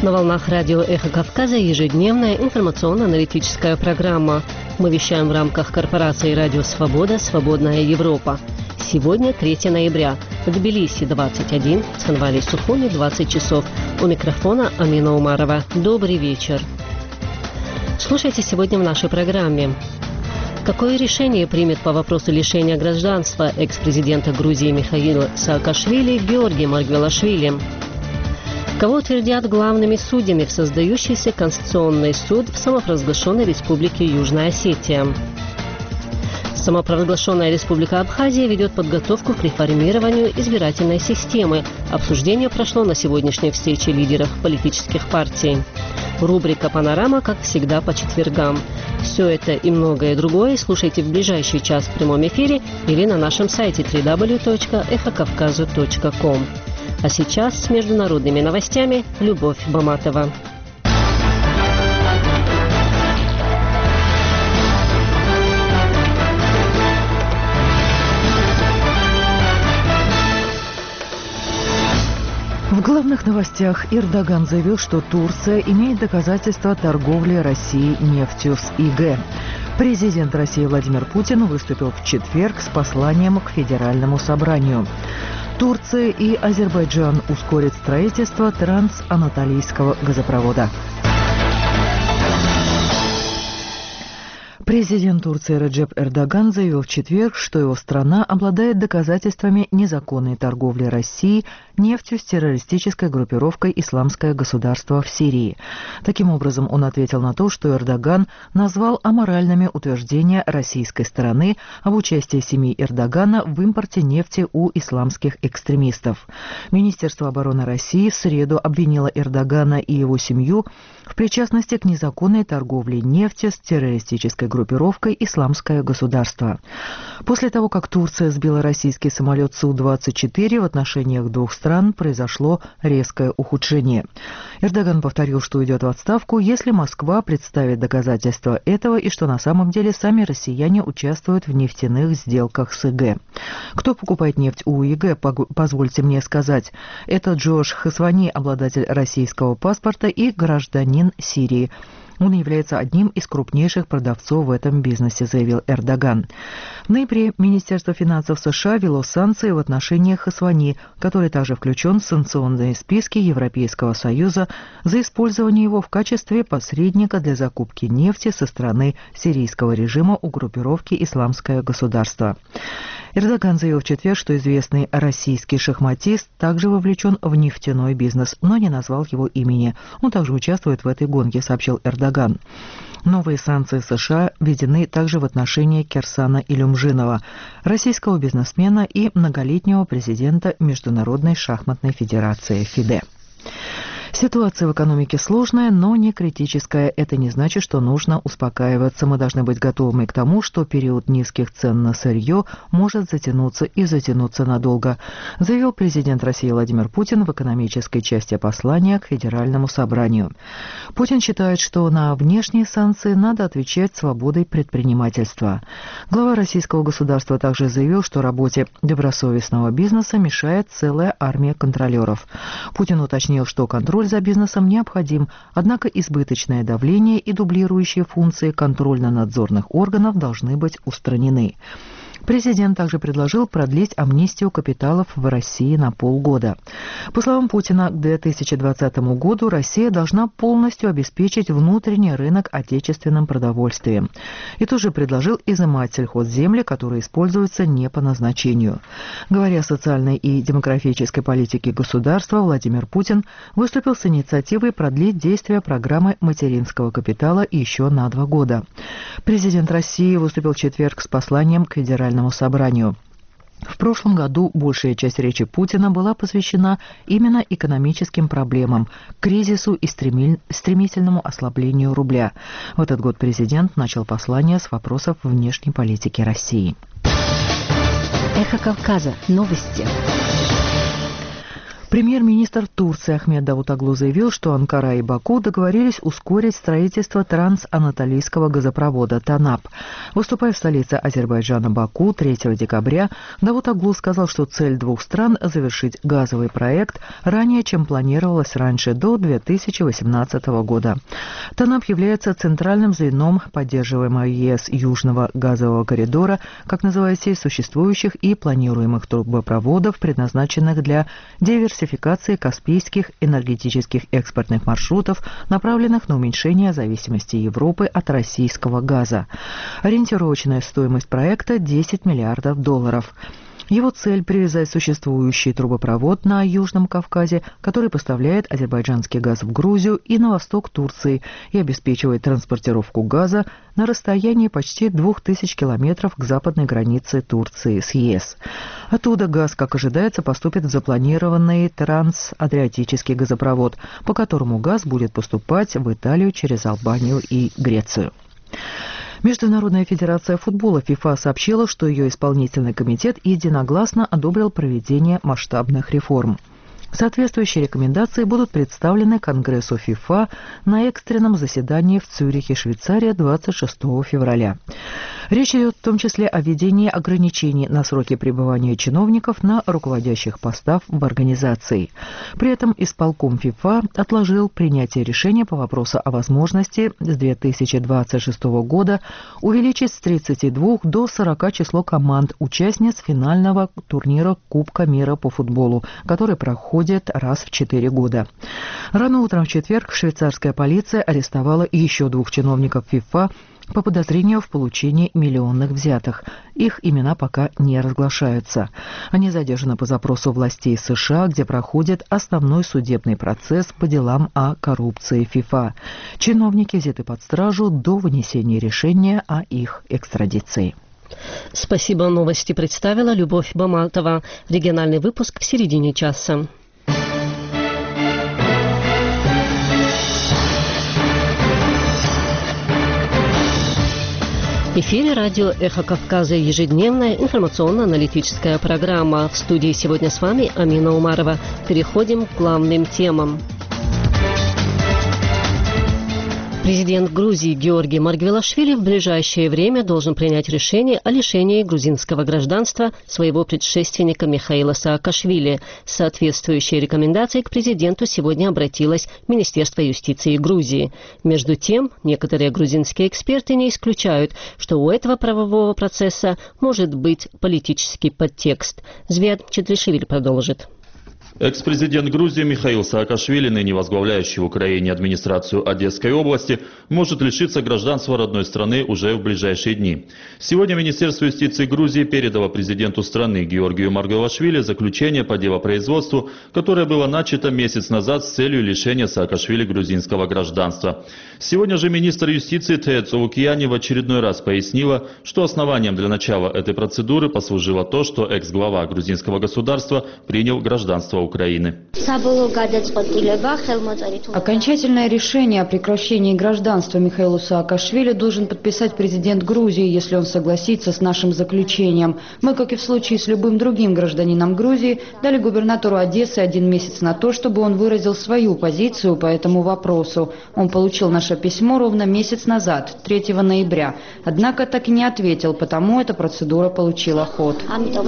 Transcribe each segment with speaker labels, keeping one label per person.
Speaker 1: На волнах радио «Эхо Кавказа» ежедневная информационно-аналитическая программа. Мы вещаем в рамках корпорации «Радио Свобода. Свободная Европа». Сегодня 3 ноября. В Тбилиси 21, в Цхинвале и Сухуми 20 часов. У микрофона Амина Умарова. Добрый вечер. Слушайте сегодня в нашей программе. Какое решение примет по вопросу лишения гражданства экс-президента Грузии Михаила Саакашвили Георгий Маргвелашвили? Кого утвердят главными судьями в создающийся Конституционный суд в самопровозглашенной Республике Южная Осетия? Самопровозглашенная Республика Абхазия ведет подготовку к реформированию избирательной системы. Обсуждение прошло на сегодняшней встрече лидеров политических партий. Рубрика «Панорама», как всегда, по четвергам. Все это и многое другое слушайте в ближайший час в прямом эфире или на нашем сайте www.эхокавказу.ком. А сейчас с международными новостями Любовь Баматова.
Speaker 2: В главных новостях Эрдоган заявил, что Турция имеет доказательства торговли России нефтью с ИГ. Президент России Владимир Путин выступил в четверг с посланием к Федеральному собранию. Турция и Азербайджан ускорят строительство трансанатолийского газопровода. Президент Турции Реджеп Эрдоган заявил в четверг, что его страна обладает доказательствами незаконной торговли России нефтью с террористической группировкой «Исламское государство» в Сирии. Таким образом, он ответил на то, что Эрдоган назвал аморальными утверждения российской стороны об участии семьи Эрдогана в импорте нефти у исламских экстремистов. Министерство обороны России в среду обвинило Эрдогана и его семью в причастности к незаконной торговле нефтью с террористической группировкой «Исламское государство». После того, как Турция сбила российский самолет Су-24, в отношениях двух стран произошло резкое ухудшение. Эрдоган повторил, что уйдет в отставку, если Москва представит доказательства этого и что на самом деле сами россияне участвуют в нефтяных сделках с ИГ. Кто покупает нефть у ИГ, позвольте мне сказать. Это Джош Хасвани, обладатель российского паспорта и гражданин Сирии. Он является одним из крупнейших продавцов в этом бизнесе, заявил Эрдоган. В ноябре Министерство финансов США ввело санкции в отношении Хасвани, который также включен в санкционные списки Европейского Союза за использование его в качестве посредника для закупки нефти со стороны сирийского режима у группировки «Исламское государство». Эрдоган заявил в четверг, что известный российский шахматист также вовлечен в нефтяной бизнес, но не назвал его имени. Он также участвует в этой гонке, сообщил Эрдоган. Новые санкции США введены также в отношении Кирсана Илюмжинова, российского бизнесмена и многолетнего президента Международной шахматной федерации ФИДЕ. Ситуация в экономике сложная, но не критическая. Это не значит, что нужно успокаиваться. Мы должны быть готовыми к тому, что период низких цен на сырье может затянуться и затянуться надолго, заявил президент России Владимир Путин в экономической части послания к Федеральному собранию. Путин считает, что на внешние санкции надо отвечать свободой предпринимательства. Глава российского государства также заявил, что работе добросовестного бизнеса мешает целая армия контролеров. Путин уточнил, что контроль за бизнесом необходим, однако избыточное давление и дублирующие функции контрольно-надзорных органов должны быть устранены. Президент также предложил продлить амнистию капиталов в России на полгода. По словам Путина, к 2020 году Россия должна полностью обеспечить внутренний рынок отечественным продовольствием. И тоже предложил изымать сельхозземли, которые используются не по назначению. Говоря о социальной и демографической политике государства, Владимир Путин выступил с инициативой продлить действие программы материнского капитала еще на 2 года. Президент России выступил в четверг с посланием к Федеральному собранию. В прошлом году большая часть речи Путина была посвящена именно экономическим проблемам, кризису и стремительному ослаблению рубля. В этот год президент начал послание с вопросов внешней политики России.
Speaker 1: Эхо Кавказа. Новости.
Speaker 2: Премьер-министр Турции Ахмед Давутоглу заявил, что Анкара и Баку договорились ускорить строительство трансанатолийского газопровода «Танап». Выступая в столице Азербайджана Баку 3 декабря, Давутоглу сказал, что цель двух стран – завершить газовый проект ранее, чем планировалось раньше, до 2018 года. «Танап» является центральным звеном поддерживаемого ЕС Южного газового коридора, как называют сеть существующих и планируемых трубопроводов, предназначенных для диверсификации каспийских энергетических экспортных маршрутов, направленных на уменьшение зависимости Европы от российского газа. Ориентировочная стоимость проекта – $10 миллиардов. Его цель – привязать существующий трубопровод на Южном Кавказе, который поставляет азербайджанский газ в Грузию и на восток Турции и обеспечивает транспортировку газа на расстоянии почти 2000 километров к западной границе Турции с ЕС. Оттуда газ, как ожидается, поступит в запланированный трансадриатический газопровод, по которому газ будет поступать в Италию через Албанию и Грецию. Международная федерация футбола ФИФА сообщила, что ее исполнительный комитет единогласно одобрил проведение масштабных реформ. Соответствующие рекомендации будут представлены Конгрессу ФИФА на экстренном заседании в Цюрихе, Швейцария, 26 февраля. Речь идет в том числе о введении ограничений на сроки пребывания чиновников на руководящих постах в организации. При этом исполком ФИФА отложил принятие решения по вопросу о возможности с 2026 года увеличить с 32 до 40 число команд участниц финального турнира Кубка мира по футболу, который проходит раз в 4 года. Рано утром в четверг швейцарская полиция арестовала еще 2 чиновников ФИФА по подозрению в получении миллионных взяток. Их имена пока не разглашаются. Они задержаны по запросу властей США, где проходит основной судебный процесс по делам о коррупции ФИФА. Чиновники взяты под стражу до вынесения решения о их экстрадиции.
Speaker 1: Спасибо. Новости представила Любовь Баматова. Региональный выпуск в середине часа. В эфире радио «Эхо Кавказа», ежедневная информационно-аналитическая программа. В студии сегодня с вами Амина Умарова. Переходим к главным темам. Президент Грузии Георгий Маргвелашвили в ближайшее время должен принять решение о лишении грузинского гражданства своего предшественника Михаила Саакашвили. С соответствующей рекомендацией к президенту сегодня обратилось Министерство юстиции Грузии. Между тем, некоторые грузинские эксперты не исключают, что у этого правового процесса может быть политический подтекст. Звят Четришвили продолжит.
Speaker 3: Экс-президент Грузии Михаил Саакашвили, ныне возглавляющий в Украине администрацию Одесской области, может лишиться гражданства родной страны уже в ближайшие дни. Сегодня Министерство юстиции Грузии передало президенту страны Георгию Маргвелашвили заключение по делопроизводству, которое было начато месяц назад с целью лишения Саакашвили грузинского гражданства. Сегодня же министр юстиции Тея Цовукияни в очередной раз пояснила, что основанием для начала этой процедуры послужило то, что экс-глава грузинского государства принял гражданство Украины.
Speaker 4: Окончательное решение о прекращении гражданства Михаилу Саакашвили должен подписать президент Грузии, если он согласится с нашим заключением. Мы, как и в случае с любым другим гражданином Грузии, дали губернатору Одессы 1 месяц на то, чтобы он выразил свою позицию по этому вопросу. Он получил наше письмо ровно месяц назад, 3 ноября. Однако так и не ответил, потому эта процедура получила ход.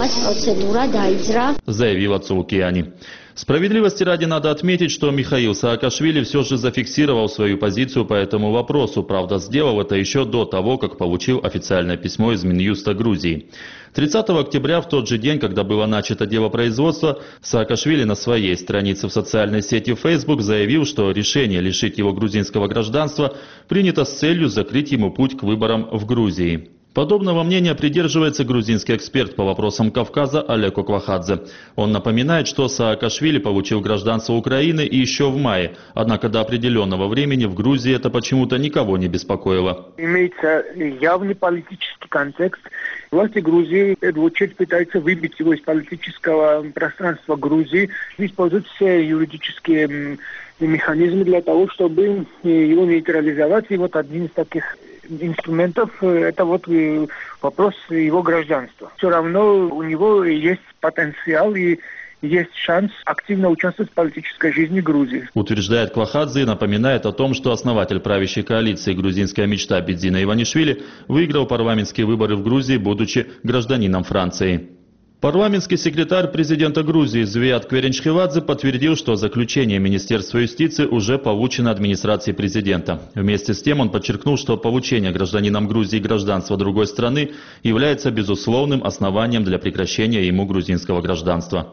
Speaker 3: Заявила Цовукияни. Справедливости ради надо отметить, что Михаил Саакашвили все же зафиксировал свою позицию по этому вопросу, правда, сделал это еще до того, как получил официальное письмо из Минюста Грузии. 30 октября, в тот же день, когда было начато делопроизводство, Саакашвили на своей странице в социальной сети Facebook заявил, что решение лишить его грузинского гражданства принято с целью закрыть ему путь к выборам в Грузии. Подобного мнения придерживается грузинский эксперт по вопросам Кавказа Олег Оквахадзе. Он напоминает, что Саакашвили получил гражданство Украины еще в мае, однако до определенного времени в Грузии это почему-то никого не беспокоило.
Speaker 5: Имеется явный политический контекст. Власти Грузии, в первую очередь, пытаются выбить его из политического пространства Грузии, используют все юридические механизмы для того, чтобы его нейтрализовать. И вот один из таких инструментов – это вот вопрос его гражданства. Все равно у него есть потенциал и есть шанс активно участвовать в политической жизни Грузии.
Speaker 3: Утверждает Квахадзе и напоминает о том, что основатель правящей коалиции «Грузинская мечта» Бедзина Иванишвили выиграл парламентские выборы в Грузии, будучи гражданином Франции. Парламентский секретарь президента Грузии Зviat Кверенчхивадзе подтвердил, что заключение Министерства юстиции уже получено администрацией президента. Вместе с тем он подчеркнул, что получение гражданином Грузии гражданства другой страны является безусловным основанием для прекращения ему грузинского гражданства.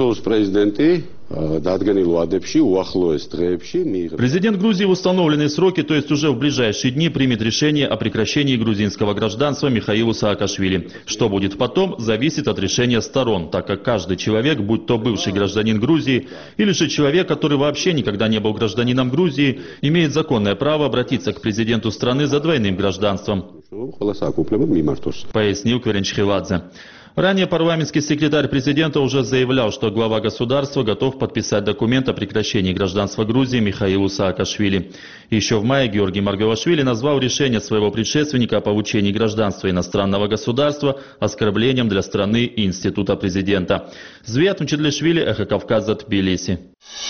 Speaker 3: Президент Грузии в установленные сроки, то есть уже в ближайшие дни, примет решение о прекращении грузинского гражданства Михаилу Саакашвили. Что будет потом, зависит от решения сторон, так как каждый человек, будь то бывший гражданин Грузии или же человек, который вообще никогда не был гражданином Грузии, имеет законное право обратиться к президенту страны за двойным гражданством, пояснил Кверенчхивадзе. Ранее парламентский секретарь президента уже заявлял, что глава государства готов подписать документ о прекращении гражданства Грузии Михаилу Саакашвили. Еще в мае Георгий Маргавашвили назвал решение своего предшественника о получении гражданства иностранного государства оскорблением для страны и института президента. Зviat Мчедлишвили, Эхо Кавказа, Тбилиси.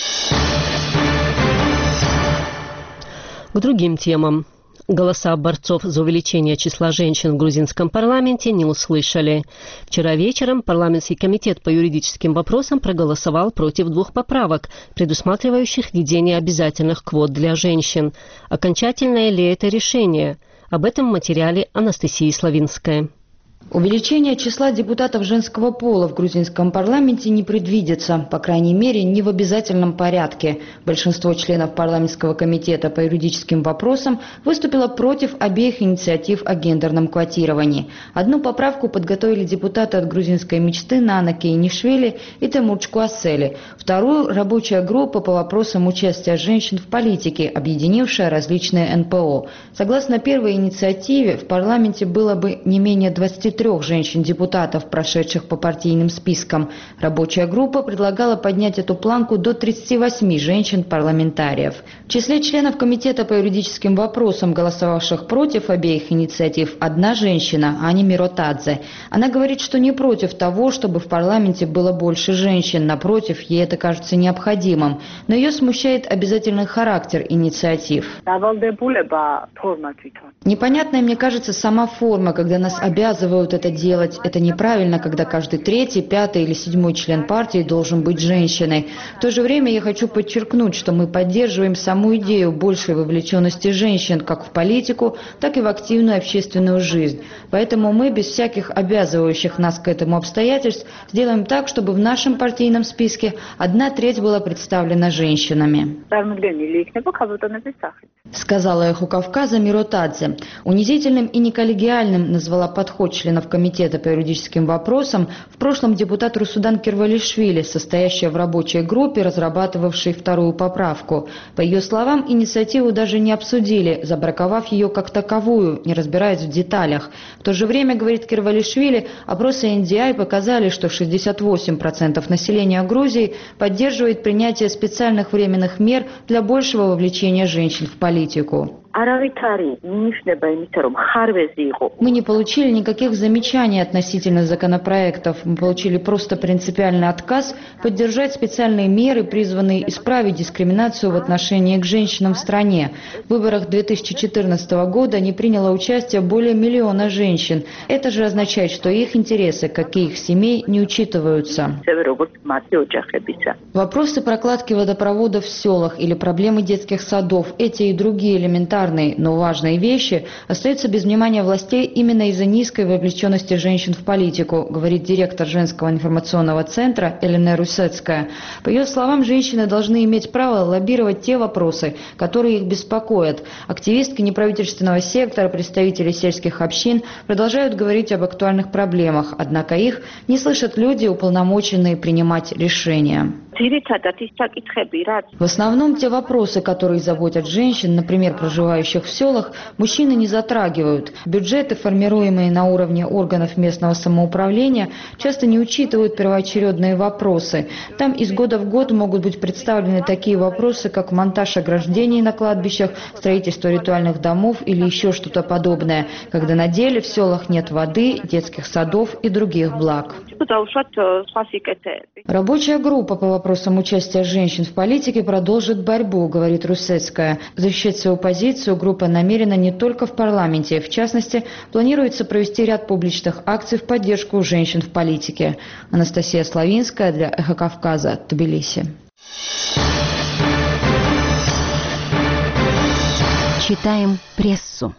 Speaker 1: К другим темам. Голоса борцов за увеличение числа женщин в грузинском парламенте не услышали. Вчера вечером парламентский комитет по юридическим вопросам проголосовал против 2 поправок, предусматривающих введение обязательных квот для женщин. Окончательное ли это решение? Об этом в материале Анастасии Славинской.
Speaker 4: Увеличение числа депутатов женского пола в грузинском парламенте не предвидится, по крайней мере, не в обязательном порядке. Большинство членов парламентского комитета по юридическим вопросам выступило против обеих инициатив о гендерном квотировании. Одну поправку подготовили депутаты от грузинской мечты Нана Кейнишвили и Темурчку Асели. Вторую – рабочая группа по вопросам участия женщин в политике, объединившая различные НПО. Согласно первой инициативе, в парламенте было бы не менее 23 женщин-депутатов, прошедших по партийным спискам. Рабочая группа предлагала поднять эту планку до 38 женщин-парламентариев. В числе членов комитета по юридическим вопросам, голосовавших против обеих инициатив, одна женщина, Ани Миротадзе. Она говорит, что не против того, чтобы в парламенте было больше женщин. Напротив, ей это кажется необходимым. Но ее смущает обязательный характер инициатив. Непонятная, мне кажется, сама форма, когда нас обязывают это делать. Это неправильно, когда каждый 3-й, 5-й или 7-й член партии должен быть женщиной. В то же время я хочу подчеркнуть, что мы поддерживаем саму идею большей вовлеченности женщин как в политику, так и в активную общественную жизнь. Поэтому мы без всяких обязывающих нас к этому обстоятельств сделаем так, чтобы в нашем партийном списке 1/3 была представлена женщинами. Сказала Эхо Кавказа Миротадзе. Унизительным и неколлегиальным назвала подход членов комитета по юридическим вопросам в прошлом депутат Русудан Кирвалишвили, состоящая в рабочей группе, разрабатывавшей вторую поправку. По ее словам, инициативу даже не обсудили, забраковав ее как таковую, не разбираясь в деталях. В то же время, говорит Кирвалишвили, опросы NDI показали, что 68% населения Грузии поддерживает принятие специальных временных мер для большего вовлечения женщин в политику. Мы не получили никаких замечаний относительно законопроектов. Мы получили просто принципиальный отказ поддержать специальные меры, призванные исправить дискриминацию в отношении к женщинам в стране. В выборах 2014 года не приняло участие более 1 миллиона женщин. Это же означает, что их интересы, как и их семей, не учитываются. Вопросы прокладки водопроводов в селах или проблемы детских садов, эти и другие элементарные, но важные вещи остаются без внимания властей именно из-за низкой вовлеченности женщин в политику, говорит директор женского информационного центра Елена Русецкая. По ее словам, женщины должны иметь право лоббировать те вопросы, которые их беспокоят. Активистки неправительственного сектора, представители сельских общин продолжают говорить об актуальных проблемах, однако их не слышат люди, уполномоченные принимать решения. В основном те вопросы, которые заботят женщин, например, проживание проживающих в селах, мужчины не затрагивают. Бюджеты, формируемые на уровне органов местного самоуправления, часто не учитывают первоочередные вопросы. Там из года в год могут быть представлены такие вопросы, как монтаж ограждений на кладбищах, строительство ритуальных домов или еще что-то подобное, когда на деле в селах нет воды, детских садов и других благ. Рабочая группа по вопросам участия женщин в политике продолжит борьбу, говорит Русецкая. Защищать свою позицию группа намерена не только в парламенте. В частности, планируется провести ряд публичных акций в поддержку женщин в политике. Анастасия Славинская для «Эхо Кавказа», Тбилиси.
Speaker 1: Читаем прессу.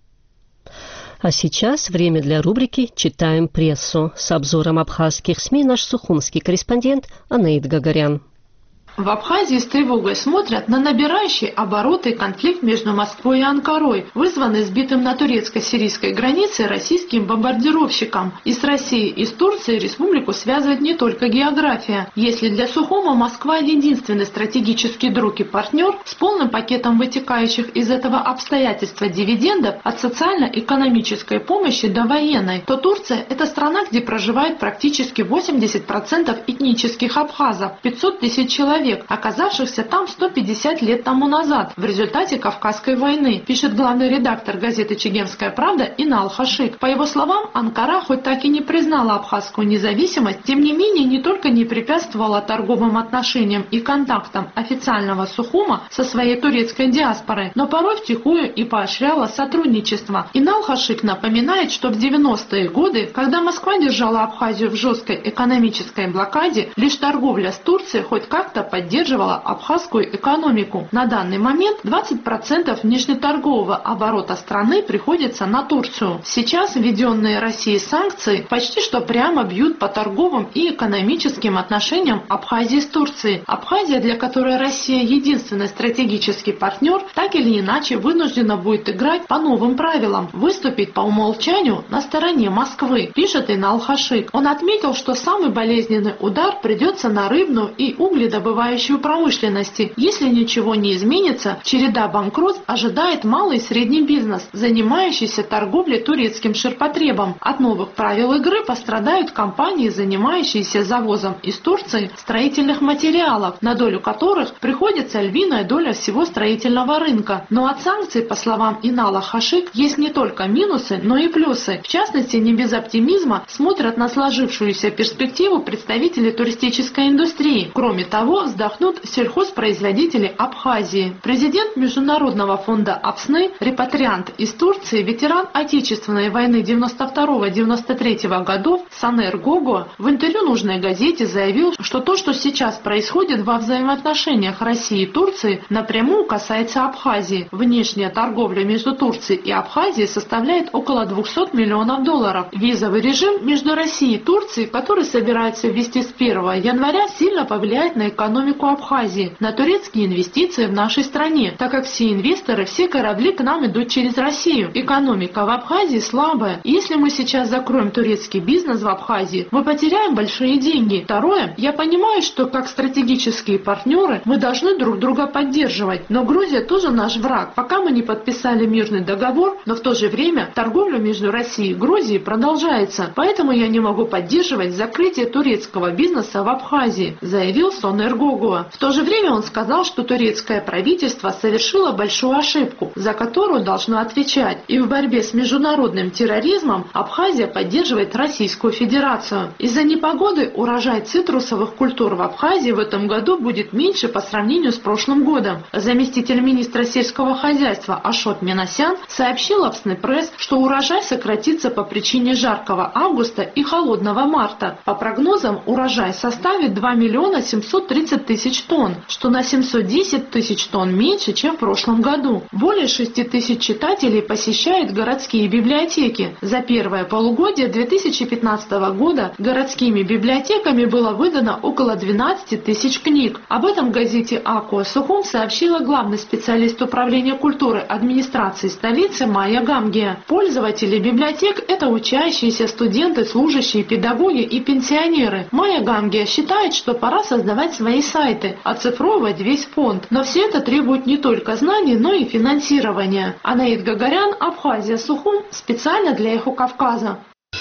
Speaker 1: А сейчас время для рубрики «Читаем прессу». С обзором абхазских СМИ наш сухумский корреспондент Анаид Гагарян.
Speaker 6: В Абхазии с тревогой смотрят на набирающий обороты конфликт между Москвой и Анкарой, вызванный сбитым на турецко-сирийской границе российским бомбардировщиком. И с Россией, и с Турцией республику связывает не только география. Если для Сухума Москва единственный стратегический друг и партнер с полным пакетом вытекающих из этого обстоятельства дивидендов от социально-экономической помощи до военной, то Турция – это страна, где проживает практически 80% этнических абхазов, 500 тысяч человек, оказавшихся там 150 лет тому назад в результате Кавказской войны, пишет главный редактор газеты «Чегемская правда» Инал Хашик. По его словам, Анкара хоть так и не признала абхазскую независимость, тем не менее не только не препятствовала торговым отношениям и контактам официального Сухума со своей турецкой диаспорой, но порой втихую и поощряла сотрудничество. Инал Хашик напоминает, что в 90-е годы, когда Москва держала Абхазию в жесткой экономической блокаде, лишь торговля с Турцией хоть как-то поддерживала абхазскую экономику. На данный момент 20% внешнеторгового оборота страны приходится на Турцию. Сейчас введенные Россией санкции почти что прямо бьют по торговым и экономическим отношениям Абхазии с Турцией. Абхазия, для которой Россия единственный стратегический партнер, так или иначе вынуждена будет играть по новым правилам, выступить по умолчанию на стороне Москвы, пишет Инал Хашик. Он отметил, что самый болезненный удар придется на рыбную и угледобывающую промышленности. Если ничего не изменится, череда банкротств ожидает малый и средний бизнес, занимающийся торговлей турецким ширпотребом. От новых правил игры пострадают компании, занимающиеся завозом из Турции строительных материалов, на долю которых приходится львиная доля всего строительного рынка. Но от санкций, по словам Инала Хашик, есть не только минусы, но и плюсы. В частности, не без оптимизма смотрят на сложившуюся перспективу представители туристической индустрии. Кроме того, вздохнут сельхозпроизводители Абхазии. Президент Международного фонда АПСНы, репатриант из Турции, ветеран Отечественной войны 92-93 годов Санер Гого в интервью нужной газете заявил, что то, что сейчас происходит во взаимоотношениях России и Турции, напрямую касается Абхазии. Внешняя торговля между Турцией и Абхазией составляет около $200 миллионов. Визовый режим между Россией и Турцией, который собирается ввести с 1 января, сильно повлияет на экономику Абхазии, на турецкие инвестиции в нашей стране, так как все инвесторы, все корабли к нам идут через Россию. Экономика в Абхазии слабая. И если мы сейчас закроем турецкий бизнес в Абхазии, мы потеряем большие деньги. Второе, я понимаю, что как стратегические партнеры мы должны друг друга поддерживать, но Грузия тоже наш враг. Пока мы не подписали мирный договор, но в то же время торговля между Россией и Грузией продолжается. Поэтому я не могу поддерживать закрытие турецкого бизнеса в Абхазии, заявил Сонер Гого. В то же время он сказал, что турецкое правительство совершило большую ошибку, за которую должно отвечать. И в борьбе с международным терроризмом Абхазия поддерживает Российскую Федерацию. Из-за непогоды урожай цитрусовых культур в Абхазии в этом году будет меньше по сравнению с прошлым годом. Заместитель министра сельского хозяйства Ашот Минасян сообщил АПСНы пресс, что урожай сократится по причине жаркого августа и холодного марта. По прогнозам, урожай составит 2 730 000 тонн, что на 710 000 тонн меньше, чем в прошлом году. Более 6 тысяч читателей посещают городские библиотеки. За первое полугодие 2015 года городскими библиотеками было выдано около 12 тысяч книг. Об этом в газете «Акуа Сухум» сообщила главный специалист управления культуры администрации столицы Майя Гамгия. Пользователи библиотек – это учащиеся, студенты, служащие, педагоги и пенсионеры. Майя Гамгия считает, что пора создавать свои сайты, оцифровывать весь фонд. Но все это требует не только знаний, но и финансирования. Анаид Гагарян, Абхазия, Сухум, специально для Эхо Кавказа.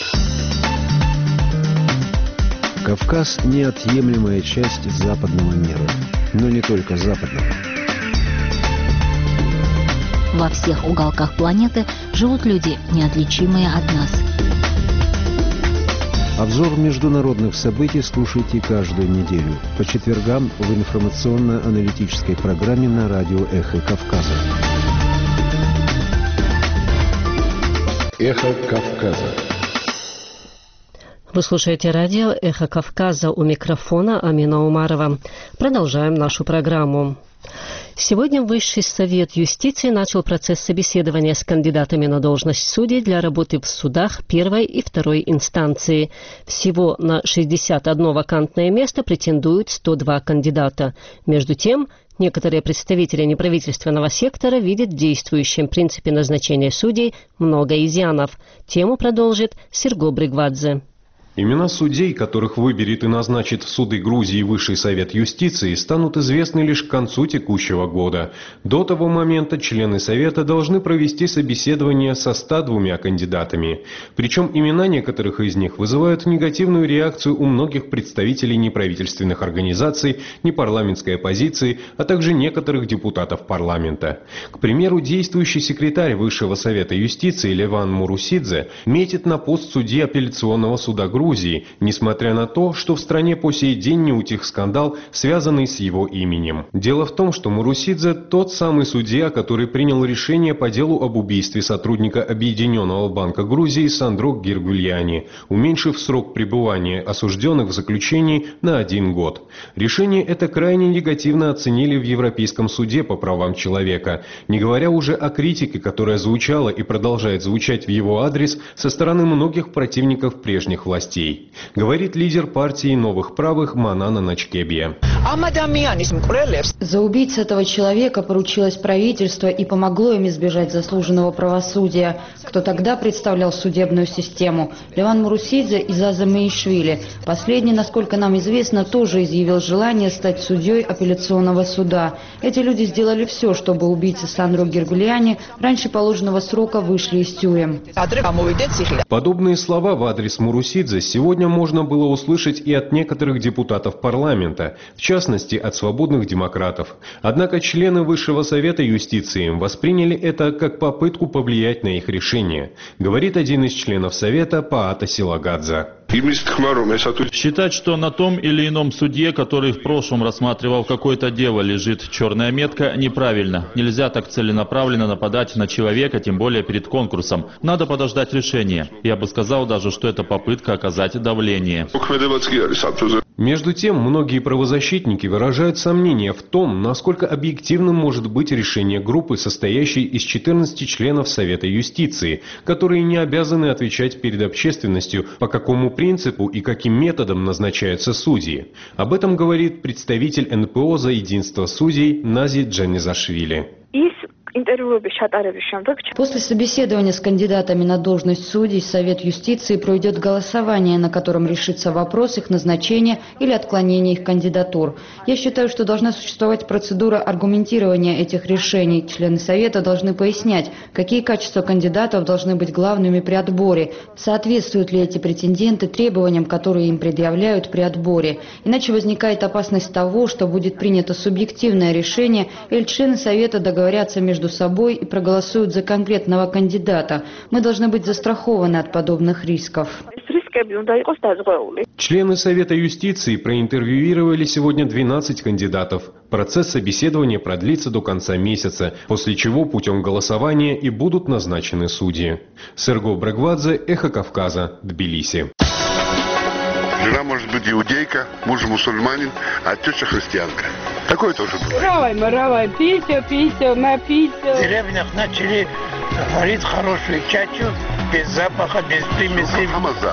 Speaker 7: Кавказ – неотъемлемая часть западного мира, но не только западного.
Speaker 8: Во всех уголках планеты живут люди, неотличимые от нас.
Speaker 7: Обзор международных событий слушайте каждую неделю по четвергам в информационно-аналитической программе на радио «Эхо Кавказа». «Эхо Кавказа».
Speaker 1: Вы слушаете радио «Эхо Кавказа», у микрофона Амина Умарова. Продолжаем нашу программу. Сегодня Высший совет юстиции начал процесс собеседования с кандидатами на должность судей для работы в судах первой и второй инстанции. Всего на 61 вакантное место претендуют 102 кандидата. Между тем, некоторые представители неправительственного сектора видят в действующем принципе назначения судей много изъянов. Тему продолжит Серго Брыгвадзе.
Speaker 9: Имена судей, которых выберет и назначит в суды Грузии Высший совет юстиции, станут известны лишь к концу текущего года. До того момента члены совета должны провести собеседование со 102 кандидатами. Причем имена некоторых из них вызывают негативную реакцию у многих представителей неправительственных организаций, непарламентской оппозиции, а также некоторых депутатов парламента. К примеру, действующий секретарь Высшего совета юстиции Леван Мурусидзе метит на пост судьи апелляционного суда Грузии, несмотря на то, что в стране по сей день не утих скандал, связанный с его именем. Дело в том, что Мурусидзе тот самый судья, который принял решение по делу об убийстве сотрудника Объединенного банка Грузии Сандро Гиргульяни, уменьшив срок пребывания осужденных в заключении на 1 год. Решение это крайне негативно оценили в Европейском суде по правам человека, не говоря уже о критике, которая звучала и продолжает звучать в его адрес со стороны многих противников прежних властей. Говорит лидер партии новых правых Манана Начкебия.
Speaker 4: За убийц этого человека поручилось правительство и помогло им избежать заслуженного правосудия. Кто тогда представлял судебную систему? Леван Мурусидзе и Заза Меишвили. Последний, насколько нам известно, тоже изъявил желание стать судьей апелляционного суда. Эти люди сделали все, чтобы убийцы Сандро Гиргульяни раньше положенного срока вышли из тюрем.
Speaker 9: Подобные слова в адрес Мурусидзе сегодня можно было услышать и от некоторых депутатов парламента, в частности от свободных демократов. Однако члены Высшего совета юстиции восприняли это как попытку повлиять на их решение, говорит один из членов совета Паата Силагадзе.
Speaker 3: Считать, что на том или ином судье, который в прошлом рассматривал какое-то дело, лежит черная метка, неправильно. Нельзя так целенаправленно нападать на человека, тем более перед конкурсом. Надо подождать решения. Я бы сказал даже, что это попытка оказать давление.
Speaker 9: Между тем, многие правозащитники выражают сомнения в том, насколько объективным может быть решение группы, состоящей из 14 членов Совета юстиции, которые не обязаны отвечать перед общественностью, по какому принципу и каким методом назначаются судьи. Об этом говорит представитель НПО «За единство судей» Нази Джанизашвили.
Speaker 4: После собеседования с кандидатами на должность судей Совет юстиции проведет голосование, на котором решится вопрос их назначения или отклонения их кандидатур. Я считаю, что должна существовать процедура аргументирования этих решений. Члены Совета должны пояснять, какие качества кандидатов должны быть главными при отборе, соответствуют ли эти претенденты требованиям, которые им предъявляют при отборе. Иначе возникает опасность того, что будет принято субъективное решение, или члены Совета договорятся между собой и проголосуют за конкретного кандидата. Мы должны быть застрахованы от подобных рисков.
Speaker 9: Члены Совета юстиции проинтервьюировали сегодня 12 кандидатов. Процесс собеседования продлится до конца месяца, после чего путем голосования и будут назначены судьи. Серго Брыгвадзе, Эхо Кавказа, Тбилиси.
Speaker 10: Жена может быть иудейка, муж мусульманин, а теща христианка. Такое тоже бывает.
Speaker 11: Равай, писю, написю.
Speaker 12: В деревнях начали варить хорошую чачу, без запаха, без примесей.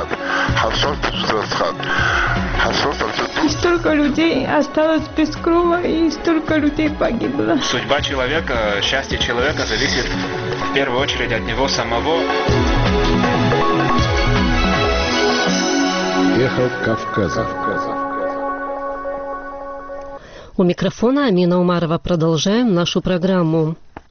Speaker 11: И столько людей осталось без крова, и столько людей погибло.
Speaker 13: Судьба человека, счастье человека зависит в первую очередь от него самого.
Speaker 7: Эхо Кавказа.
Speaker 1: У микрофона Амина Умарова. Продолжаем нашу программу.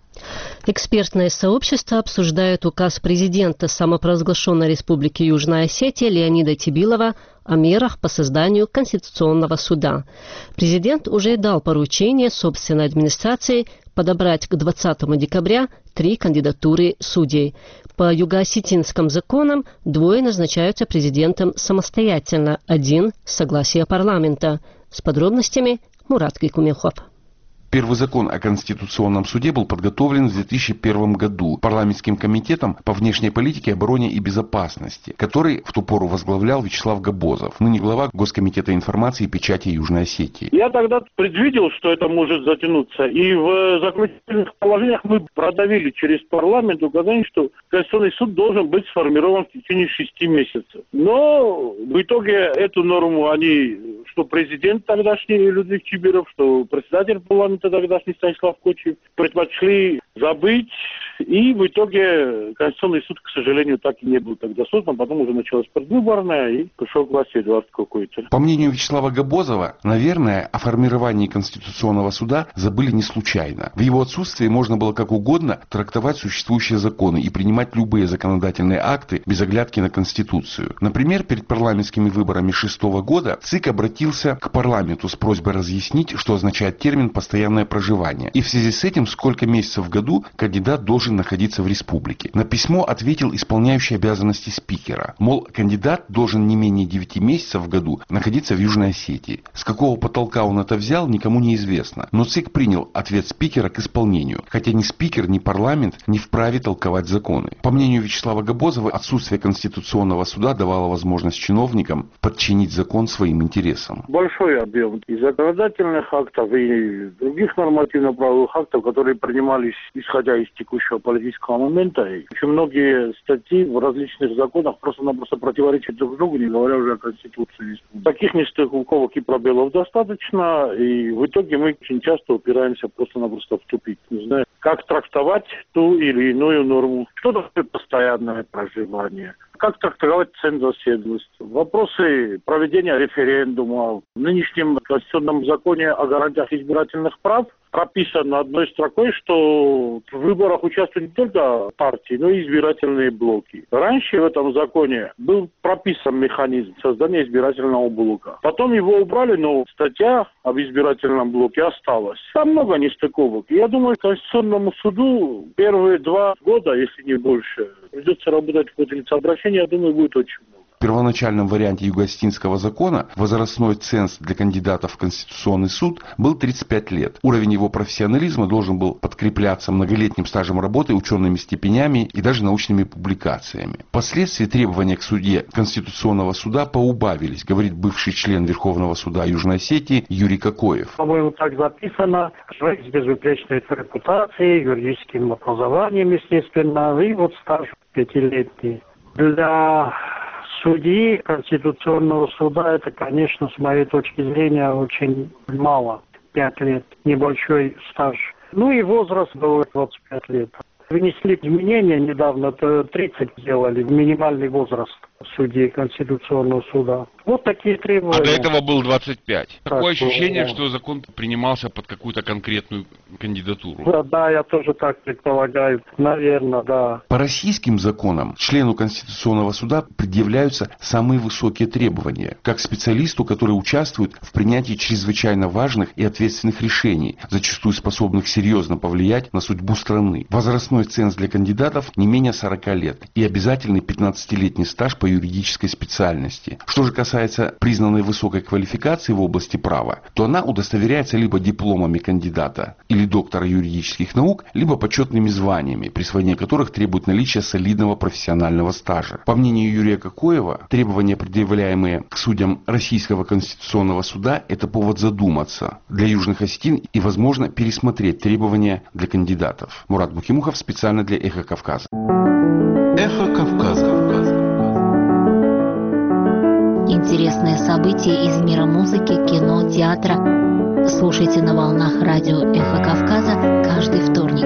Speaker 1: Экспертное сообщество обсуждает указ президента самопровозглашенной Республики Южная Осетия Леонида Тибилова о мерах по созданию Конституционного суда. Президент уже дал поручение собственной администрации подобрать к 20 декабря 3 кандидатуры судей. По юго-осетинским законам 2 назначаются президентом самостоятельно, 1 с согласия парламента. С подробностями Мурат Кикумехов.
Speaker 14: Первый закон о Конституционном суде был подготовлен в 2001 году парламентским комитетом по внешней политике, обороне и безопасности, который в ту пору возглавлял Вячеслав Габозов, ныне глава Госкомитета информации и печати Южной Осетии.
Speaker 15: Я тогда предвидел, что это может затянуться, и в заключительных положениях мы продавили через парламент указание, что Конституционный суд должен быть сформирован в течение 6 месяцев. Но в итоге эту норму что президент тогдашний Людвиг Чибиров, что председатель парламента тогдашний Станислав Кочев предпочли забыть, и в итоге Конституционный суд, к сожалению, так и не был тогда создан, потом уже началась предвыборная, и пришел к власти Эдуард какой-то.
Speaker 14: По мнению Вячеслава Габозова, наверное, о формировании Конституционного суда забыли не случайно. В его отсутствии можно было как угодно трактовать существующие законы и принимать любые законодательные акты без оглядки на Конституцию. Например, перед парламентскими выборами 2006 года ЦИК обратился к парламенту с просьбой разъяснить, что означает термин «постоянное проживание», и в связи с этим сколько месяцев в году кандидат должен находиться в республике. На письмо ответил исполняющий обязанности спикера. Мол, кандидат должен не менее 9 месяцев в году находиться в Южной Осетии. С какого потолка он это взял, никому не известно. Но ЦИК принял ответ спикера к исполнению, хотя ни спикер, ни парламент не вправе толковать законы. По мнению Вячеслава Габозова, отсутствие Конституционного суда давало возможность чиновникам подчинить закон своим интересам.
Speaker 15: Большой объем и законодательных актов, и других нормативно-правовых актов, которые принимались исходя из текущего политического момента. И очень многие статьи в различных законах просто-напросто противоречат друг другу, не говоря уже о Конституции. Таких нестыковок и пробелов достаточно, и в итоге мы очень часто упираемся просто-напросто в тупик. Не знаю, как трактовать ту или иную норму. Что такое постоянное проживание? Как трактовать цензоседлость? Вопросы проведения референдума. В нынешнем Конституционном законе о гарантиях избирательных прав прописано одной строкой, что в выборах участвуют не только партии, но и избирательные блоки. Раньше в этом законе был прописан механизм создания избирательного блока. Потом его убрали, но статья об избирательном блоке осталась. Там много нестыковок. Я думаю, Конституционному суду первые 2 года, если не больше, придется работать в ходе обращения, я думаю, будет очень много.
Speaker 14: В первоначальном варианте Юго-Осетинского закона возрастной ценз для кандидатов в Конституционный суд был 35 лет. Уровень его профессионализма должен был подкрепляться многолетним стажем работы, учеными степенями и даже научными публикациями. Впоследствии требования к судье Конституционного суда поубавились, говорит бывший член Верховного суда Южной Осетии Юрий Кокоев.
Speaker 16: По-моему, так записано. Человек с безупречной репутацией, юридическим образованием, естественно, и вот стаж 5-летний. Для судьи Конституционного суда это, конечно, с моей точки зрения, очень мало. 5 лет. Небольшой стаж. Ну и возраст был 25 лет. Внесли изменения недавно, 30 сделали, минимальный возраст судей Конституционного суда. Вот такие требования.
Speaker 17: А до этого был 25. Такое ощущение, что закон принимался под какую-то конкретную кандидатуру.
Speaker 16: Да, я тоже так предполагаю. Наверное, да.
Speaker 14: По российским законам члену Конституционного суда предъявляются самые высокие требования, как специалисту, который участвует в принятии чрезвычайно важных и ответственных решений, зачастую способных серьезно повлиять на судьбу страны. Возрастной ценз для кандидатов не менее 40 лет и обязательный 15-летний стаж по юридической специальности. Что же касается признанной высокой квалификации в области права, то она удостоверяется либо дипломами кандидата или доктора юридических наук, либо почетными званиями, присвоение которых требует наличия солидного профессионального стажа. По мнению Юрия Кокоева, требования, предъявляемые к судьям Российского Конституционного суда, это повод задуматься для южных осетин и, возможно, пересмотреть требования для кандидатов. Мурат Бухимухов специально для «Эхо Кавказа».
Speaker 18: «Эхо Кавказа».
Speaker 8: Интересные события из мира музыки, кино, театра. Слушайте на волнах радио «Эхо Кавказа» каждый вторник.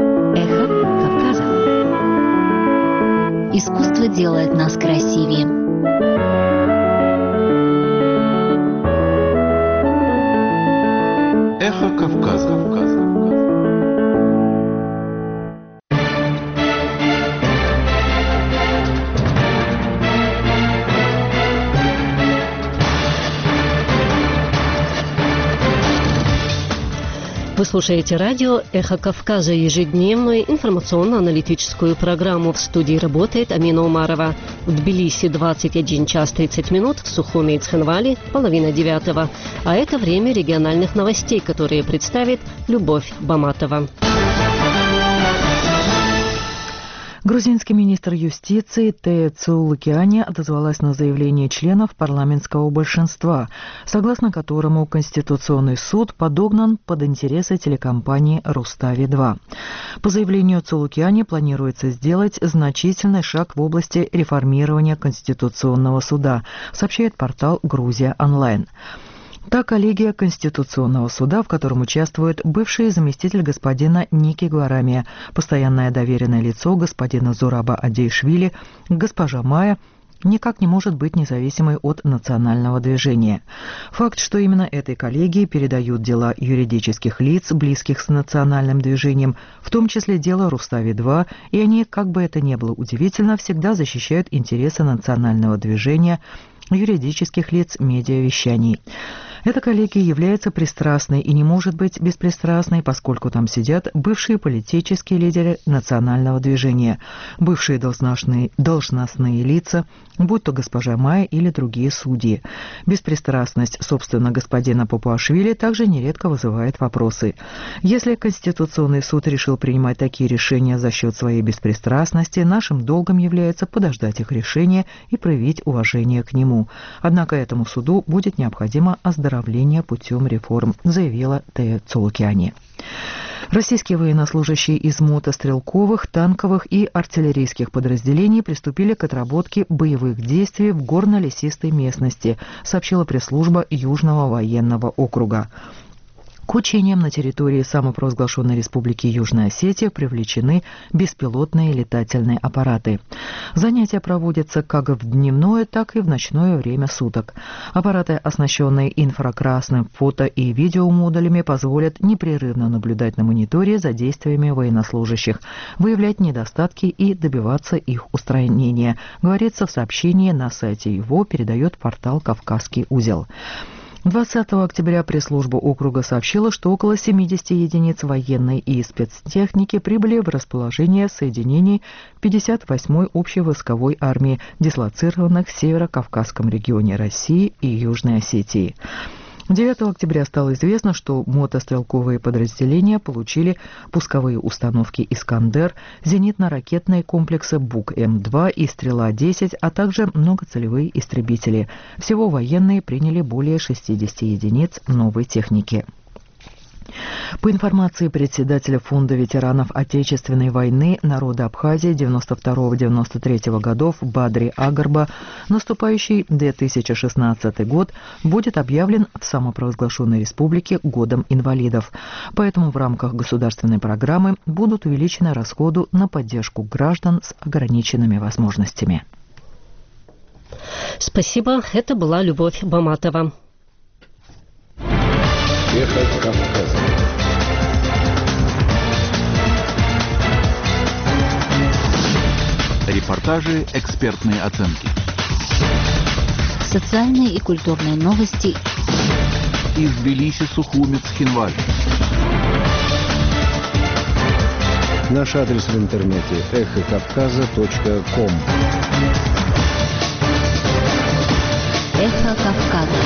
Speaker 1: «Эхо Кавказа».
Speaker 8: Искусство делает нас красивее.
Speaker 18: Эхо Кавказа.
Speaker 1: Вы слушаете радио «Эхо Кавказа», ежедневную информационно-аналитическую программу. В студии работает Амина Умарова. В Тбилиси 21 час 30 минут, в Сухуми и Цхинвале 8:30. А это время региональных новостей, которые представит Любовь Баматова.
Speaker 2: Грузинский министр юстиции Тея Цуулукиани отозвалась на заявление членов парламентского большинства, согласно которому Конституционный суд подогнан под интересы телекомпании «Рустави-2». По заявлению Цуулукиани планируется сделать значительный шаг в области реформирования Конституционного суда, сообщает портал «Грузия онлайн». Та коллегия Конституционного суда, в котором участвует бывший заместитель господина Ники Гварамия, постоянное доверенное лицо господина Зураба Адейшвили, госпожа Майя, никак не может быть независимой от национального движения. Факт, что именно этой коллегии передают дела юридических лиц, близких с национальным движением, в том числе дело Рустави-2, и они, как бы это ни было удивительно, всегда защищают интересы национального движения, юридических лиц, медиавещаний. Эта коллегия является пристрастной и не может быть беспристрастной, поскольку там сидят бывшие политические лидеры национального движения, бывшие должностные лица, будь то госпожа Майя или другие судьи. Беспристрастность, собственно, господина Папуашвили также нередко вызывает вопросы. Если Конституционный суд решил принимать такие решения за счет своей беспристрастности, нашим долгом является подождать их решения и проявить уважение к нему. Однако этому суду будет необходимо оздоровление путем реформ, заявила Тея Цуулукиани. Российские военнослужащие из мотострелковых, танковых и артиллерийских подразделений приступили к отработке боевых действий в горно-лесистой местности, сообщила пресс-служба Южного военного округа. К учениям на территории самопровозглашенной Республики Южная Осетия привлечены беспилотные летательные аппараты. Занятия проводятся как в дневное, так и в ночное время суток. Аппараты, оснащенные инфракрасным фото- и видеомодулями, позволят непрерывно наблюдать на мониторе за действиями военнослужащих, выявлять недостатки и добиваться их устранения, говорится в сообщении на сайте его, передает портал «Кавказский узел». 20 октября пресс-служба округа сообщила, что около 70 единиц военной и спецтехники прибыли в расположение соединений 58-й общевойсковой армии, дислоцированных в Северо-Кавказском регионе России и Южной Осетии. 9 октября стало известно, что мотострелковые подразделения получили пусковые установки «Искандер», зенитно-ракетные комплексы «Бук-М2» и «Стрела-10», а также многоцелевые истребители. Всего военные приняли более 60 единиц новой техники. По информации председателя Фонда ветеранов Отечественной войны народа Абхазии 92-93 годов Бадри Агарба, наступающий 2016 год будет объявлен в самопровозглашенной республике Годом инвалидов. Поэтому в рамках государственной программы будут увеличены расходы на поддержку граждан с ограниченными возможностями.
Speaker 1: Спасибо. Это была Любовь Баматова.
Speaker 18: Эхо Кавказа. Репортажи, экспертные оценки.
Speaker 8: Социальные и культурные новости.
Speaker 18: Из Тбилиси, Сухуми, Цхинваль.
Speaker 7: Наш адрес в интернете эхокавказа.ком.
Speaker 8: Эхо Кавказа.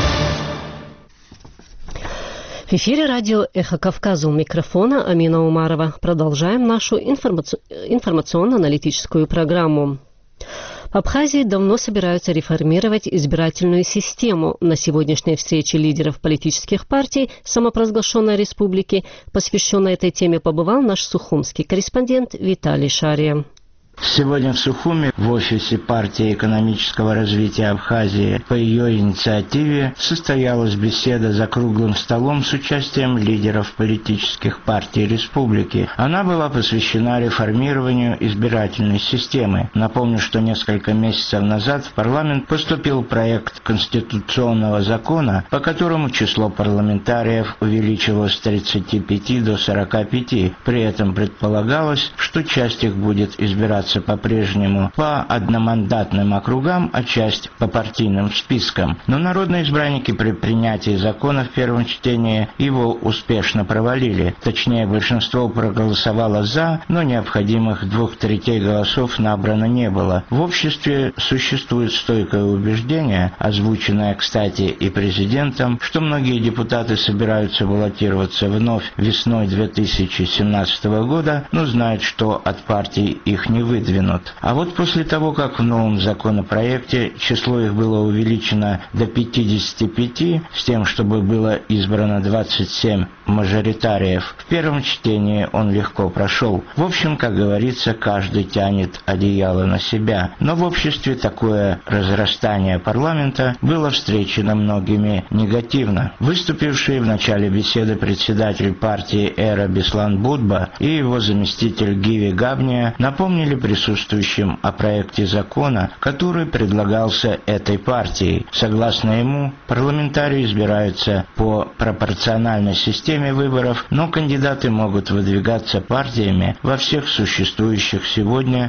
Speaker 1: В эфире радио «Эхо Кавказа», у микрофона Амина Умарова. Продолжаем нашу информационно-аналитическую программу. В Абхазии давно собираются реформировать избирательную систему. На сегодняшней встрече лидеров политических партий самопровозглашенной республики, посвященной этой теме, побывал наш сухумский корреспондент Виталий Шария.
Speaker 19: Сегодня в Сухуме в офисе партии экономического развития Абхазии по ее инициативе состоялась беседа за круглым столом с участием лидеров политических партий республики. Она была посвящена реформированию избирательной системы. Напомню, что несколько месяцев назад в парламент поступил проект конституционного закона, по которому число парламентариев увеличилось с 35 до 45. При этом предполагалось, что часть их будет избираться по-прежнему по одномандатным округам, а часть по партийным спискам. Но народные избранники при принятии закона в первом чтении его успешно провалили. Точнее, большинство проголосовало «за», но необходимых 2/3 голосов набрано не было. В обществе существует стойкое убеждение, озвученное, кстати, и президентом, что многие депутаты собираются баллотироваться вновь весной 2017 года, но знают, что от партий их не выдвинут. А вот после того, как в новом законопроекте число их было увеличено до 55, с тем, чтобы было избрано 27 мажоритариев, в первом чтении он легко прошел. В общем, как говорится, каждый тянет одеяло на себя. Но в обществе такое разрастание парламента было встречено многими негативно. Выступивший в начале беседы председатель партии «Эра» Беслан Будба и его заместитель Гиви Габния напомнили присутствующим о проекте закона, который предлагался этой партией. Согласно ему, парламентарии избираются по пропорциональной системе выборов, но кандидаты могут выдвигаться партиями во всех существующих сегодня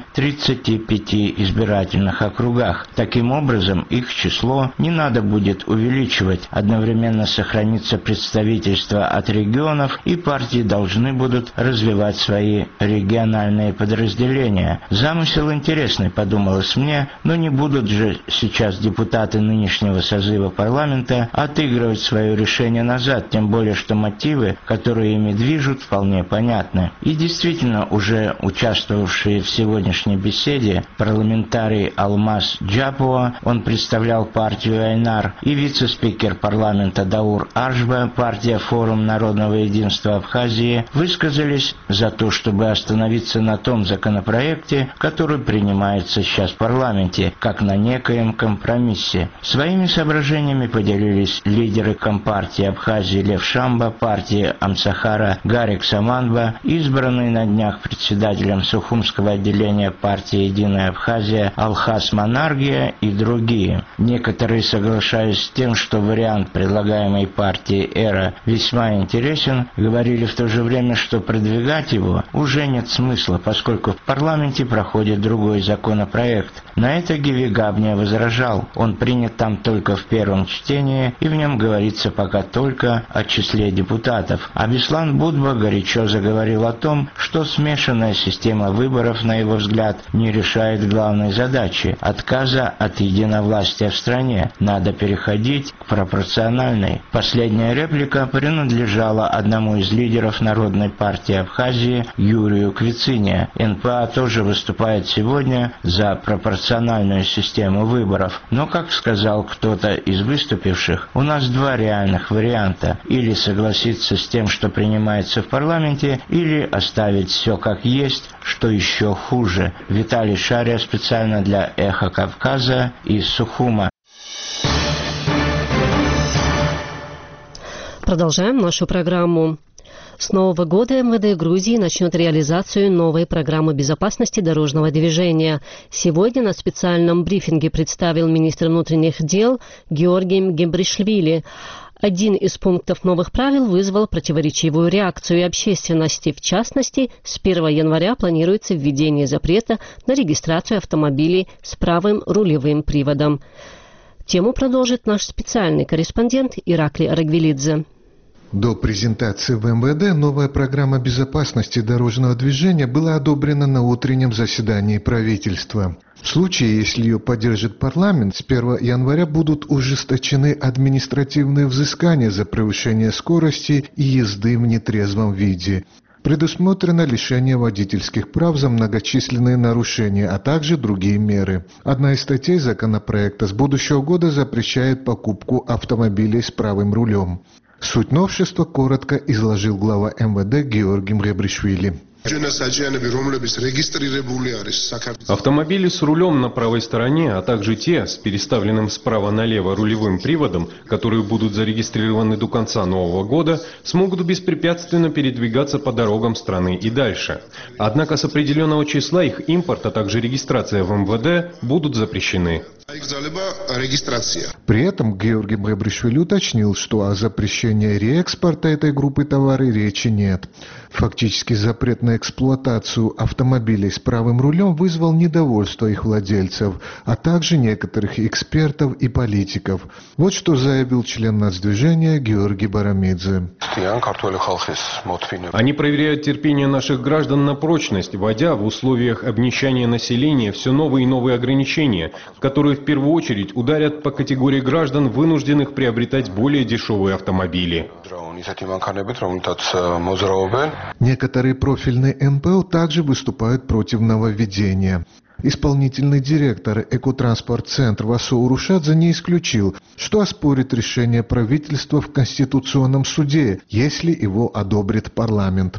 Speaker 19: 35 избирательных округах. Таким образом, их число не надо будет увеличивать. Одновременно сохранится представительство от регионов, и партии должны будут развивать свои региональные подразделения. Замысел интересный, подумалось мне, но не будут же сейчас депутаты нынешнего созыва парламента отыгрывать свое решение назад, тем более что мотивы, которые ими движут, вполне понятны. И действительно, уже участвовавший в сегодняшней беседе парламентарий Алмаз Джапуа, он представлял партию Айнар, и вице-спикер парламента Даур Аршба, партия Форум народного единства Абхазии, высказались за то, чтобы остановиться на том законопроекте, который принимается сейчас в парламенте, как на некоем компромиссе. Своими соображениями поделились лидеры Компартии Абхазии Лев Шамба, партии Амсахара Гарик Саманба, избранный на днях председателем Сухумского отделения партии «Единая Абхазия» Алхас Манаргия и другие. Некоторые соглашаясь с тем, что вариант предлагаемой партией «Эра» весьма интересен, говорили в то же время, что продвигать его уже нет смысла, поскольку в парламенте проходит другой законопроект. На это Гиви Габния возражал. Он принят там только в первом чтении, и в нем говорится пока только о числе депутатов. А Беслан Будба горячо заговорил о том, что смешанная система выборов, на его взгляд, не решает главной задачи – отказа от единовластия в стране. Надо переходить к пропорциональной. Последняя реплика принадлежала одному из лидеров Народной партии Абхазии Юрию Квицине. НПА тоже выступает сегодня за пропорциональную систему выборов. Но, как сказал кто-то из выступивших, у нас два реальных варианта. Или согласиться с тем, что принимается в парламенте, или оставить все как есть, что еще хуже. Виталий Шария специально для «Эхо Кавказа» из Сухума.
Speaker 1: Продолжаем нашу программу. С нового года МВД Грузии начнет реализацию новой программы безопасности дорожного движения. Сегодня на специальном брифинге представил министр внутренних дел Георгий Гебришвили. Один из пунктов новых правил вызвал противоречивую реакцию общественности. В частности, с 1 января планируется введение запрета на регистрацию автомобилей с правым рулевым приводом. Тему продолжит наш специальный корреспондент Ираклий Рагвелидзе.
Speaker 20: До презентации в МВД новая программа безопасности дорожного движения была одобрена на утреннем заседании правительства. В случае, если ее поддержит парламент, с 1 января будут ужесточены административные взыскания за превышение скорости и езды в нетрезвом виде. Предусмотрено лишение водительских прав за многочисленные нарушения, а также другие меры. Одна из статей законопроекта с будущего года запрещает покупку автомобилей с правым рулем. Суть новшества коротко изложил глава МВД Георгий Гебришвили.
Speaker 9: Автомобили с рулем на правой стороне, а также те с переставленным справа налево рулевым приводом, которые будут зарегистрированы до конца нового года, смогут беспрепятственно передвигаться по дорогам страны и дальше. Однако с определенного числа их импорт, а также регистрация в МВД будут запрещены.
Speaker 20: При этом Георгий Бебришвили уточнил, что о запрещении реэкспорта этой группы товаров речи нет. Фактически запрет на эксплуатацию автомобилей с правым рулем вызвал недовольство их владельцев, а также некоторых экспертов и политиков. Вот что заявил член нацдвижения Георгий Барамидзе.
Speaker 9: Они проверяют терпение наших граждан на прочность, вводя в условиях обнищания населения все новые и новые ограничения, которые в первую очередь ударят по категории граждан, вынужденных приобретать более дешевые автомобили.
Speaker 20: Некоторые профильные НПО также выступают против нововведения. Исполнительный директор Экотранспорт-центра Васо Урушадзе не исключил, что оспорит решение правительства в Конституционном суде, если его одобрит парламент.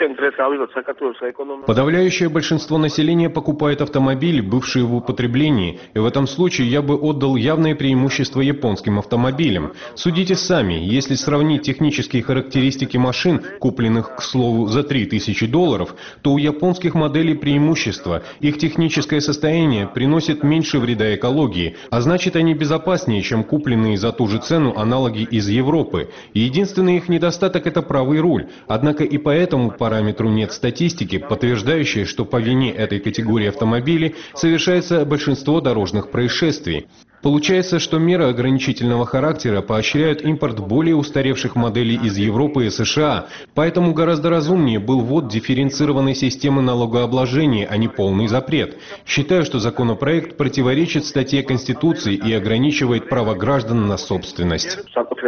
Speaker 9: Подавляющее большинство населения покупает автомобили, бывшие в употреблении, и в этом случае я бы отдал явное преимущество японским автомобилям. Судите сами, если сравнить технические характеристики машин, купленных, к слову, за $3000, то у японских моделей преимущество. Их техническое состояние приносит меньше вреда экологии, а значит они безопаснее, чем купленные за ту же цену аналоги из Европы. Единственный их недостаток – это правый руль, однако и по этому параметру нет статистики, подтверждающей, что по вине этой категории автомобилей совершается большинство дорожных происшествий. Получается, что меры ограничительного характера поощряют импорт более устаревших моделей из Европы и США, поэтому гораздо разумнее был ввод дифференцированной системы налогообложения, а не полный запрет. Считаю, что законопроект противоречит статье Конституции и ограничивает право граждан на собственность.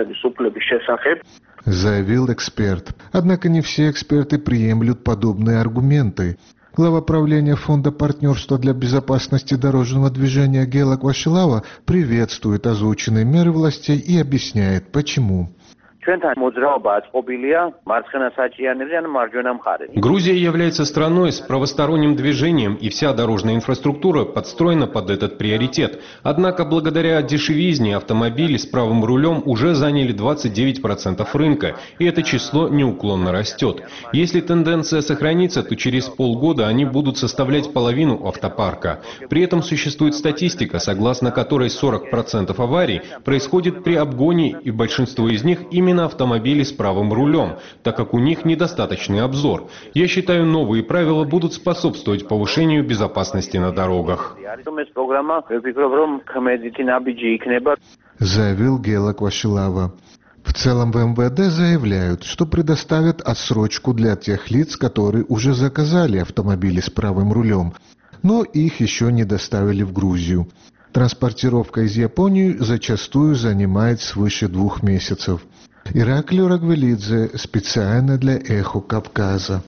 Speaker 20: Заявил эксперт. Однако не все эксперты приемлют подобные аргументы. Глава правления Фонда партнерства для безопасности дорожного движения Гела Квашилава приветствует озвученные меры властей и объясняет, почему.
Speaker 9: Грузия является страной с правосторонним движением, и вся дорожная инфраструктура подстроена под этот приоритет. Однако, благодаря дешевизне автомобили с правым рулем уже заняли 29% рынка, и это число неуклонно растет. Если тенденция сохранится, то через полгода они будут составлять половину автопарка. При этом существует статистика, согласно которой 40% аварий происходит при обгоне, и большинство из них именно автомобили с правым рулем, так как у них недостаточный обзор. Я считаю, новые правила будут способствовать повышению безопасности на дорогах.
Speaker 20: Заявил Гела Квашилава. В целом в МВД заявляют, что предоставят отсрочку для тех лиц, которые уже заказали автомобили с правым рулем, но их еще не доставили в Грузию. Транспортировка из Японии зачастую занимает свыше 2 месяцев. Ираклий Рагвелидзе специально для «Эхо Кавказа».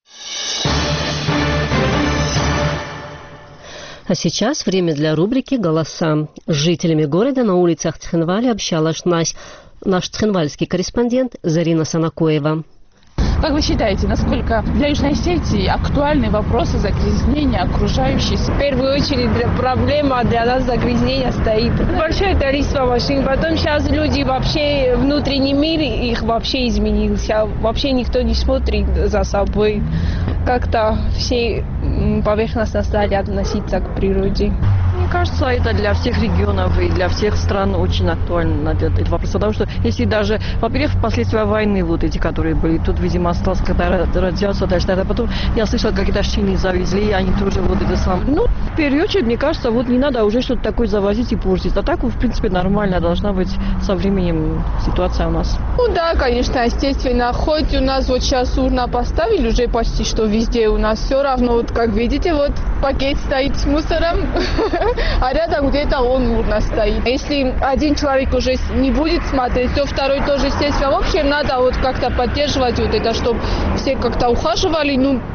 Speaker 1: А сейчас время для рубрики «Голоса». С жителями города на улицах Цхинвали общалась наш цхинвальский корреспондент Зарина Санакоева.
Speaker 21: Как вы считаете, насколько для Южной Осетии актуальны вопросы загрязнения окружающей?
Speaker 11: В первую очередь проблема для нас загрязнения стоит. Большое количество машин. Потом сейчас люди вообще, внутренний мир их вообще изменился. Вообще никто не смотрит за собой. Как-то все поверхностно стали относиться к природе.
Speaker 22: Мне кажется, это для всех регионов и для всех стран очень актуально этот вопрос. Потому что если даже, во-первых, последствия войны вот эти, которые были, тут, видимо, осталась какая-то радиация, дальше, а потом я слышала, какие-то шины завезли, они тоже вот это самое. Ну, в первую очередь, мне кажется, вот не надо уже что-то такое завозить и портить. А так, в принципе, нормально должна быть со временем ситуация у нас.
Speaker 21: Ну да, конечно, естественно. Хоть у нас вот сейчас урна поставили уже почти что везде у нас, все равно, вот как видите, вот пакет стоит с мусором, а рядом где-то он урна стоит. Если один человек уже не будет смотреть, то второй тоже, естественно. В общем, надо вот как-то поддерживать вот это, чтобы все как-то ухаживали. Ну,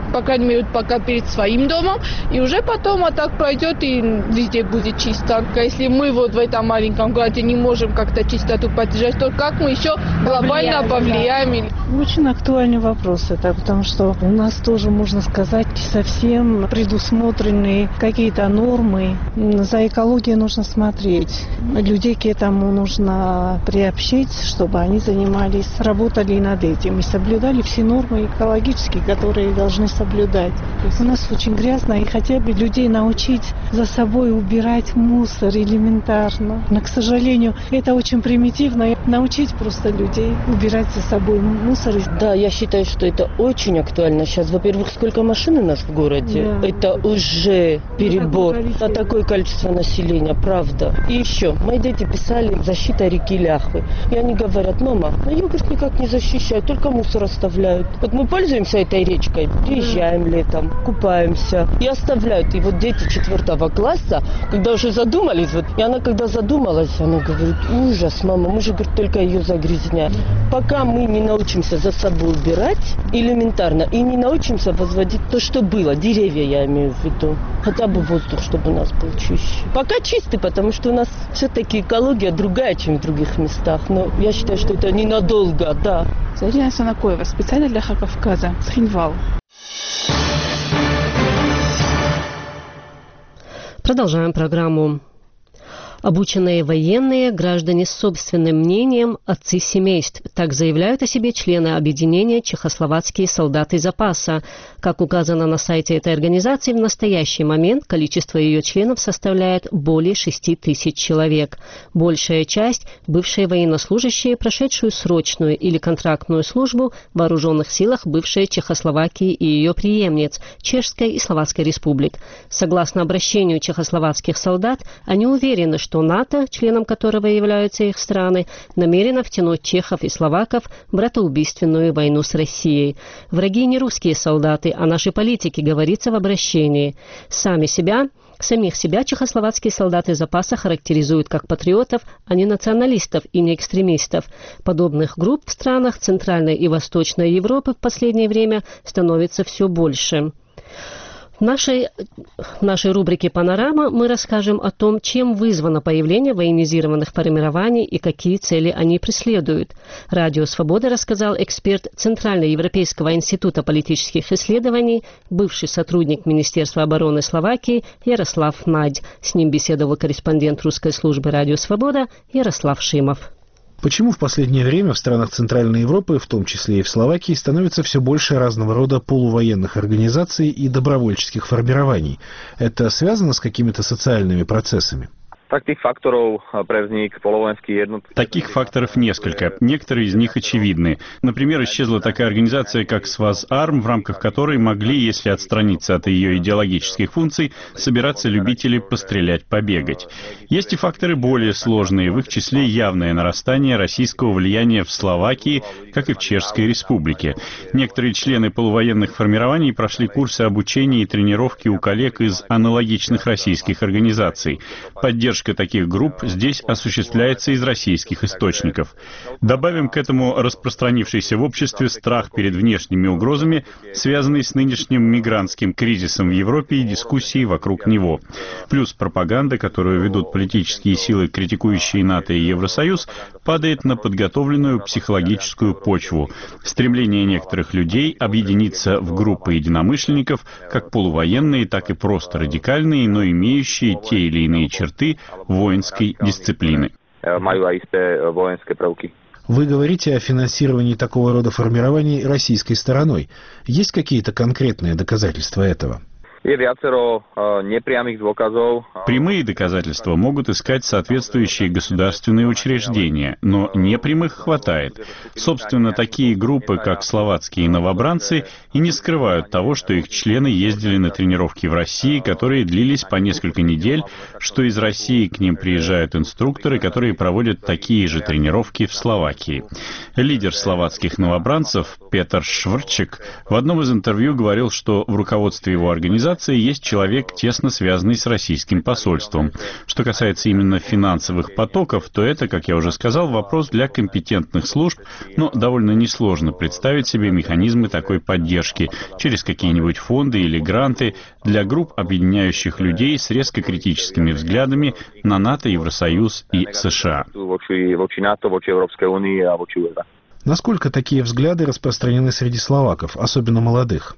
Speaker 21: по крайней мере, пока перед своим домом, и уже потом так пройдет и везде будет чисто. Если мы вот в этом маленьком городе не можем как-то чистоту поддержать, то как мы еще глобально повлияем?
Speaker 5: Очень актуальный вопрос это, потому что у нас тоже, можно сказать, совсем предусмотрены какие-то нормы. За экологией нужно смотреть. Людей к этому нужно приобщить, чтобы они занимались, работали над этим и соблюдали все нормы экологические, которые должны соблюдать. У нас очень грязно, и хотя бы людей научить за собой убирать мусор элементарно. Но, к сожалению, это очень примитивно. Научить просто людей убирать за собой мусор.
Speaker 6: Да, я считаю, что это очень актуально сейчас. Во-первых, сколько машин у нас в городе. Да. Это уже перебор. На такое количество населения, правда. И еще, мои дети писали «Защита реки Ляхвы». И они говорят: мама, ее, говорит, никак не защищают, только мусор оставляют. Вот мы пользуемся этой речкой, приезжаем летом, купаемся и оставляют. И вот дети 4 класса, когда уже задумались, вот, и она когда задумалась, она говорит: ужас, мама, мы же, говорит, только ее загрязняем. Пока мы не научимся за собой убирать элементарно и не научимся возводить то, что было, деревья я имею в виду, хотя бы воздух, чтобы у нас был чище. Пока чистый, потому что у нас все-таки экология другая, чем в других местах, но я считаю, что это ненадолго, да.
Speaker 21: Зарина Санакоева, специально для Кавказа, Схинвал.
Speaker 1: Продолжаем программу. Обученные военные, граждане с собственным мнением, отцы семейств. Так заявляют о себе члены объединения «Чехословацкие солдаты запаса». Как указано на сайте этой организации, в настоящий момент количество ее членов составляет более 6 тысяч человек. Большая часть – бывшие военнослужащие, прошедшие срочную или контрактную службу в вооруженных силах бывшей Чехословакии и ее преемниц – Чешской и Словацкой республик. Согласно обращению чехословацких солдат, они уверены, что НАТО, членом которого являются их страны, намерено втянуть чехов и словаков в братоубийственную войну с Россией. Враги не русские солдаты, а наши политики, говорится в обращении. Самих себя чехословацкие солдаты запаса характеризуют как патриотов, а не националистов и не экстремистов. Подобных групп в странах Центральной и Восточной Европы в последнее время становится все больше. В нашей рубрике «Панорама» мы расскажем о том, чем вызвано появление военизированных формирований и какие цели они преследуют. Радио «Свобода» рассказал эксперт Центральноевропейского института политических исследований, бывший сотрудник Министерства обороны Словакии Ярослав Надь. С ним беседовал корреспондент русской службы «Радио Свобода» Ярослав Шимов.
Speaker 23: Почему в последнее время в странах Центральной Европы, в том числе и в Словакии, становится все больше разного рода полувоенных организаций и добровольческих формирований? Это связано с какими-то социальными процессами?
Speaker 24: Таких факторов несколько. Некоторые из них очевидны. Например, исчезла такая организация, как СВАЗ-Арм, в рамках которой могли, если отстраниться от ее идеологических функций, собираться любители пострелять, побегать. Есть и факторы более сложные, в их числе явное нарастание российского влияния в Словакии, как и в Чешской Республике. Некоторые члены полувоенных формирований прошли курсы обучения и тренировки у коллег из аналогичных российских организаций. Поддержка таких групп здесь осуществляется из российских источников. Добавим к этому распространившийся в обществе страх перед внешними угрозами, связанный с нынешним мигрантским кризисом в Европе и дискуссии вокруг него. Плюс пропаганда, которую ведут политические силы, критикующие НАТО и Евросоюз, падает на подготовленную психологическую почву. Стремление некоторых людей объединиться в группы единомышленников, как полувоенные, так и просто радикальные, но имеющие те или иные черты воинской дисциплины.
Speaker 23: Вы говорите о финансировании такого рода формирований российской стороной. Есть какие-то конкретные доказательства этого?
Speaker 24: Прямые доказательства могут искать соответствующие государственные учреждения, но непрямых хватает. Собственно, такие группы, как словацкие новобранцы, и не скрывают того, что их члены ездили на тренировки в России, которые длились по несколько недель, что из России к ним приезжают инструкторы, которые проводят такие же тренировки в Словакии. Лидер словацких новобранцев Петр Шврчик в одном из интервью говорил, что в руководстве его организации организации есть человек, тесно связанный с российским посольством. Что касается именно финансовых потоков, то это, как я уже сказал, вопрос для компетентных служб, но довольно несложно представить себе механизмы такой поддержки через какие-нибудь фонды или гранты для групп, объединяющих людей с резко критическими взглядами на НАТО, Евросоюз и США.
Speaker 23: Насколько такие взгляды распространены среди словаков, особенно молодых?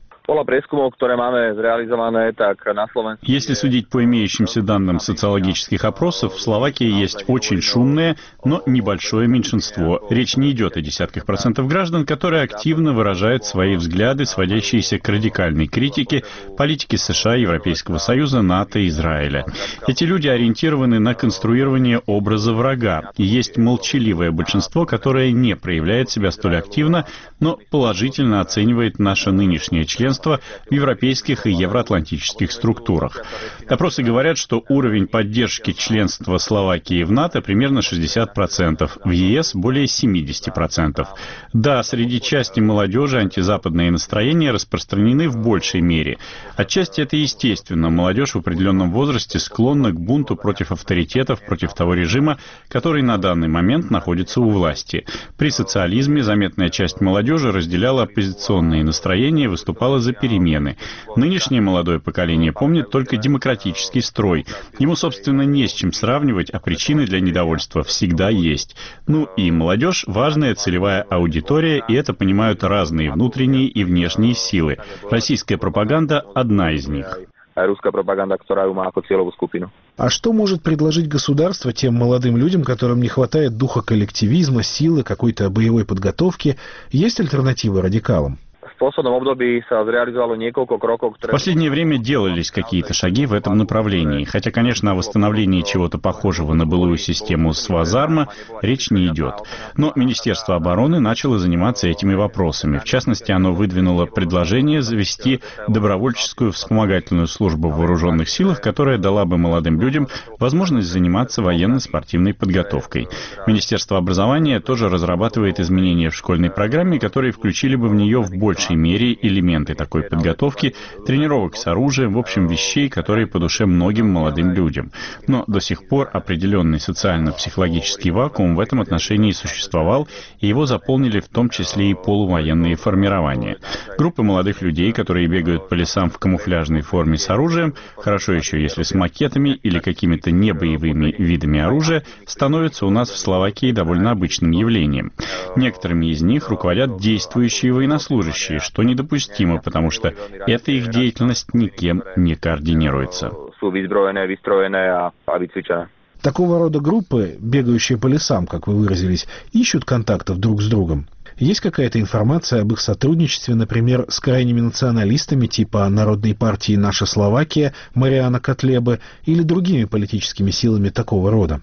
Speaker 24: Если судить по имеющимся данным социологических опросов, в Словакии есть очень шумное, но небольшое меньшинство. Речь не идет о десятках процентов граждан, которые активно выражают свои взгляды, сводящиеся к радикальной критике политики США, Европейского Союза, НАТО и Израиля. Эти люди ориентированы на конструирование образа врага. И есть молчаливое большинство, которое не проявляет себя столь активно, но положительно оценивает наше нынешнее членство в европейских и евроатлантических структурах. Опросы говорят, что уровень поддержки членства Словакии в НАТО примерно 60%, в ЕС более 70%. Да, среди части молодежи антизападные настроения распространены в большей мере. Отчасти это естественно. Молодежь в определенном возрасте склонна к бунту против авторитетов, против того режима, который на данный момент находится у власти. При социализме заметная часть молодежи разделяла оппозиционные настроения и выступала за перемены. Нынешнее молодое поколение помнит только демократический строй. Ему, собственно, не с чем сравнивать, а причины для недовольства всегда есть. Ну и молодежь – важная целевая аудитория, и это понимают разные внутренние и внешние силы. Российская пропаганда – одна из них.
Speaker 3: Русская пропаганда, которая má ako cieľovú skupinu.
Speaker 23: А что может предложить государство тем молодым людям, которым не хватает духа коллективизма, силы, какой-то боевой подготовки? Есть альтернативы радикалам?
Speaker 3: В
Speaker 24: последнее время делались какие-то шаги в этом направлении, хотя, конечно, о восстановлении чего-то похожего на былую систему Свазарма речь не идет. Но Министерство обороны начало заниматься этими вопросами. В частности, оно выдвинуло предложение завести добровольческую вспомогательную службу в вооруженных силах, которая дала бы молодым людям возможность заниматься военно-спортивной подготовкой. Министерство образования тоже разрабатывает изменения в школьной программе, которые включили бы в нее в большей мере элементы такой подготовки, тренировок с оружием, в общем, вещей, которые по душе многим молодым людям. Но до сих пор определенный социально-психологический вакуум в этом отношении существовал, и его заполнили в том числе и полувоенные формирования. Группы молодых людей, которые бегают по лесам в камуфляжной форме с оружием, хорошо еще если с макетами или какими-то небоевыми видами оружия, становятся у нас в Словакии довольно обычным явлением. Некоторыми из них руководят действующие военнослужащие, что недопустимо, потому что эта их деятельность никем не координируется.
Speaker 23: Такого рода группы, бегающие по лесам, как вы выразились, ищут контактов друг с другом. Есть какая-то информация об их сотрудничестве, например, с крайними националистами типа Народной партии «Наша Словакия» Мариана Котлебы или другими политическими силами такого рода?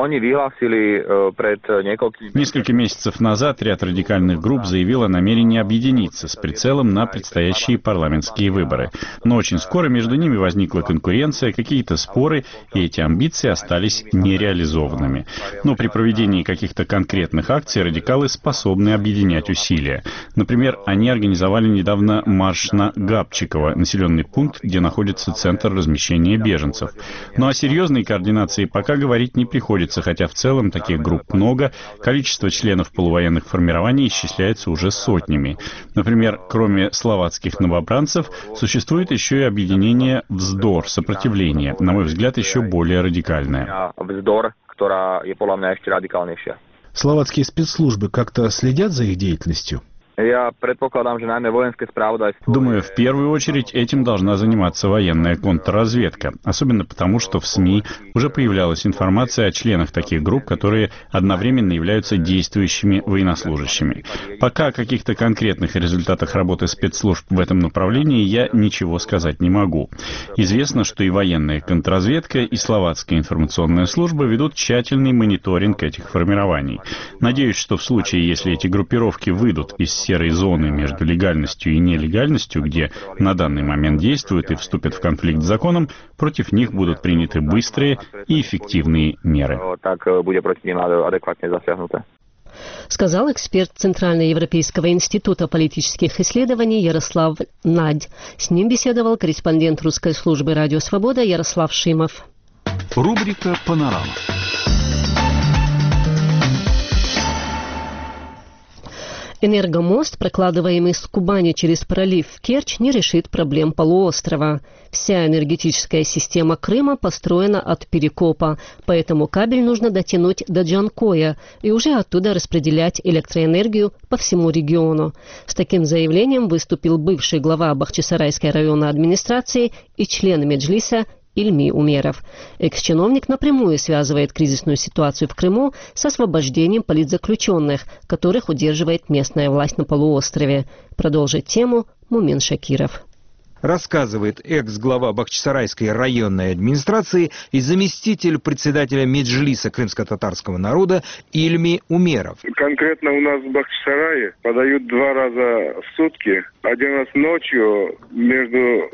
Speaker 24: Несколько месяцев назад ряд радикальных групп заявил о намерении объединиться с прицелом на предстоящие парламентские выборы. Но очень скоро между ними возникла конкуренция, какие-то споры, и эти амбиции остались нереализованными. Но при проведении каких-то конкретных акций радикалы способны объединять усилия. Например, они организовали недавно марш на Габчиково, населенный пункт, где находится центр размещения беженцев. Но о серьезной координации пока говорить не приходится, хотя в целом таких групп много, количество членов полувоенных формирований исчисляется уже сотнями. Например, кроме словацких новобранцев, существует еще и объединение «Вздор», сопротивление, на мой взгляд, еще более радикальное.
Speaker 3: «Вздор», которая, по мне, еще радикальнейшая.
Speaker 23: Словацкие спецслужбы как-то следят за их деятельностью?
Speaker 24: Думаю, в первую очередь этим должна заниматься военная контрразведка, особенно потому, что в СМИ уже появлялась информация о членах таких групп, которые одновременно являются действующими военнослужащими. Пока о каких-то конкретных результатах работы спецслужб в этом направлении я ничего сказать не могу. Известно, что и военная контрразведка, и словацкая информационная служба ведут тщательный мониторинг этих формирований. Надеюсь, что в случае, если эти группировки выйдут из серой зоны между легальностью и нелегальностью, где на данный момент действуют и вступят в конфликт с законом, против них будут приняты быстрые и эффективные меры.
Speaker 1: сказал эксперт Центральноевропейского института политических исследований Ярослав Надь. С ним беседовал корреспондент русской службы «Радио Свобода» Ярослав Шимов.
Speaker 18: Рубрика «Панорама».
Speaker 1: Энергомост, прокладываемый с Кубани через пролив в Керчь, не решит проблем полуострова. Вся энергетическая система Крыма построена от Перекопа, поэтому кабель нужно дотянуть до Джанкоя и уже оттуда распределять электроэнергию по всему региону. С таким заявлением выступил бывший глава Бахчисарайской районной администрации и член Меджлиса Ильми Умеров. Экс-чиновник напрямую связывает кризисную ситуацию в Крыму с освобождением политзаключенных, которых удерживает местная власть на полуострове. Продолжит тему Мумин Шакиров.
Speaker 4: Рассказывает экс-глава Бахчисарайской районной администрации и заместитель председателя Меджлиса крымско-татарского народа Ильми Умеров.
Speaker 10: Конкретно у нас в Бахчисарае подают 2 раза в сутки. 1 раз ночью между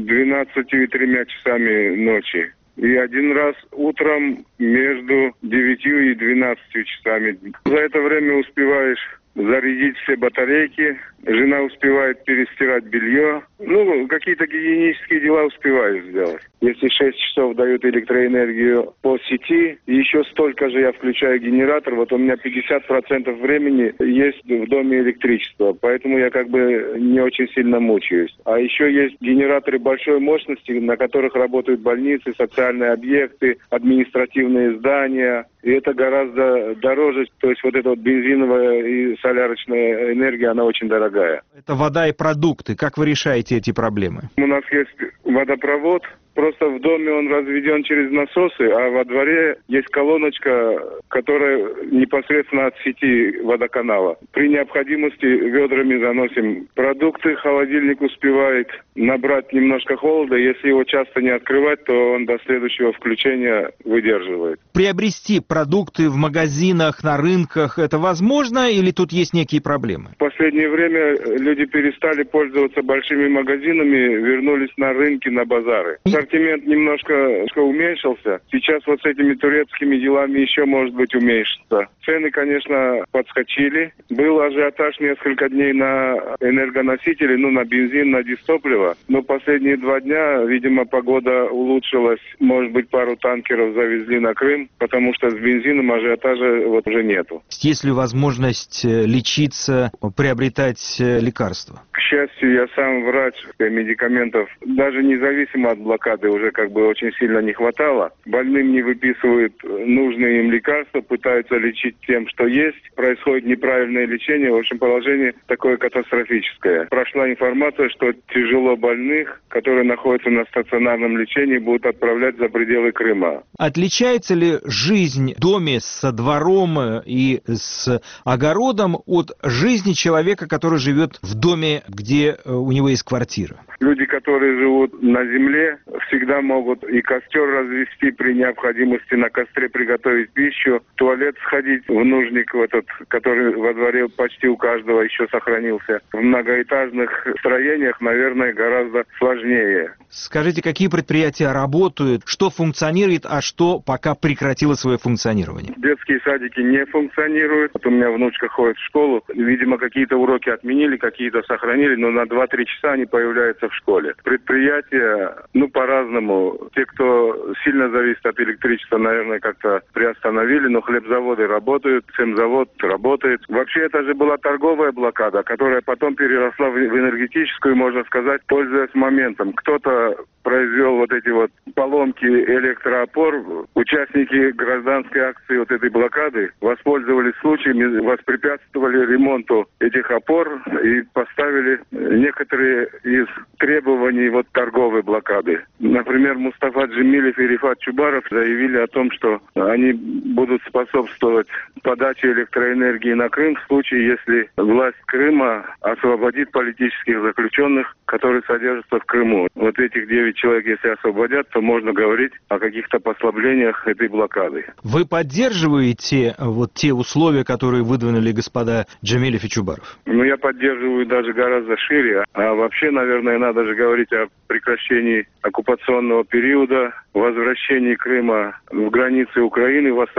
Speaker 10: 12 и 3 часами ночи. И 1 раз утром между 9 и 12 часами. За это время успеваешь зарядить все батарейки, жена успевает перестирать белье. Какие-то гигиенические дела успеваешь сделать. Если 6 часов дают электроэнергию по сети, еще столько же я включаю генератор. Вот у меня 50% времени есть в доме электричество, поэтому я не очень сильно мучаюсь. А еще есть генераторы большой мощности, на которых работают больницы, социальные объекты, административные здания. И это гораздо дороже. То есть вот эта бензиновая и солярочная энергия, она очень дорогая.
Speaker 4: Это вода и продукты. Как вы решаете эти проблемы?
Speaker 10: У нас есть водопровод. Просто в доме он разведен через насосы, а во дворе есть колоночка, которая непосредственно от сети водоканала. При необходимости ведрами заносим продукты, холодильник успевает набрать немножко холода. Если его часто не открывать, то он до следующего включения выдерживает.
Speaker 4: Приобрести продукты в магазинах, на рынках, это возможно или тут есть некие проблемы?
Speaker 10: В последнее время люди перестали пользоваться большими магазинами, вернулись на рынки, на базары. Ассортимент немножко уменьшился. Сейчас вот с этими турецкими делами еще, может быть, уменьшится. Цены, конечно, подскочили. Был ажиотаж несколько дней на энергоносители, на бензин, на дизтопливо. Но последние 2 дня, видимо, погода улучшилась. Может быть, пару танкеров завезли на Крым, потому что с бензином ажиотажа уже нету.
Speaker 4: Есть ли возможность лечиться, приобретать лекарства?
Speaker 10: К счастью, я сам врач, медикаментов, даже независимо от блокады, уже очень сильно не хватало. Больным не выписывают нужные им лекарства, пытаются лечить тем, что есть. Происходит неправильное лечение. В общем, положение такое катастрофическое. Прошла информация, что тяжело больных, которые находятся на стационарном лечении, будут отправлять за пределы Крыма.
Speaker 4: Отличается ли жизнь в доме со двором и с огородом от жизни человека, который живет в доме, где у него есть квартира?
Speaker 10: Люди, которые живут на земле, всегда могут и костер развести при необходимости, на костре приготовить пищу, в туалет сходить, в нужник который во дворе почти у каждого еще сохранился. В многоэтажных строениях, наверное, гораздо сложнее.
Speaker 4: Скажите, какие предприятия работают, что функционирует, а что пока прекратило свое функционирование?
Speaker 10: Детские садики не функционируют. У меня внучка ходит в школу. Видимо, какие-то уроки отменили, какие-то сохранили, но на 2-3 часа они появляются в школе. Предприятия, по-разному. Те, кто сильно зависит от электричества, наверное, как-то приостановили, но хлебзаводы работают, цемзавод работает. Вообще, это же была торговая блокада, которая потом переросла в энергетическую, можно сказать, пользуясь моментом. Кто-то произвел эти поломки электроопор. Участники гражданской акции этой блокады воспользовались случаем, воспрепятствовали ремонту этих опор и поставили некоторые из требований торговой блокады. Например, Мустафа Джемилев и Рифат Чубаров заявили о том, что они будут способствовать подаче электроэнергии на Крым в случае, если власть Крыма освободит политических заключенных, которые содержатся в Крыму. Этих 9 человек, если освободят, то можно говорить о каких-то послаблениях этой блокады.
Speaker 4: Вы поддерживаете те условия, которые выдвинули господа Джемилев и Чубаров?
Speaker 10: Я поддерживаю даже гораздо шире. А вообще, наверное, надо же говорить о прекращении оккупационного периода, возвращении Крыма в границы Украины, восстановлении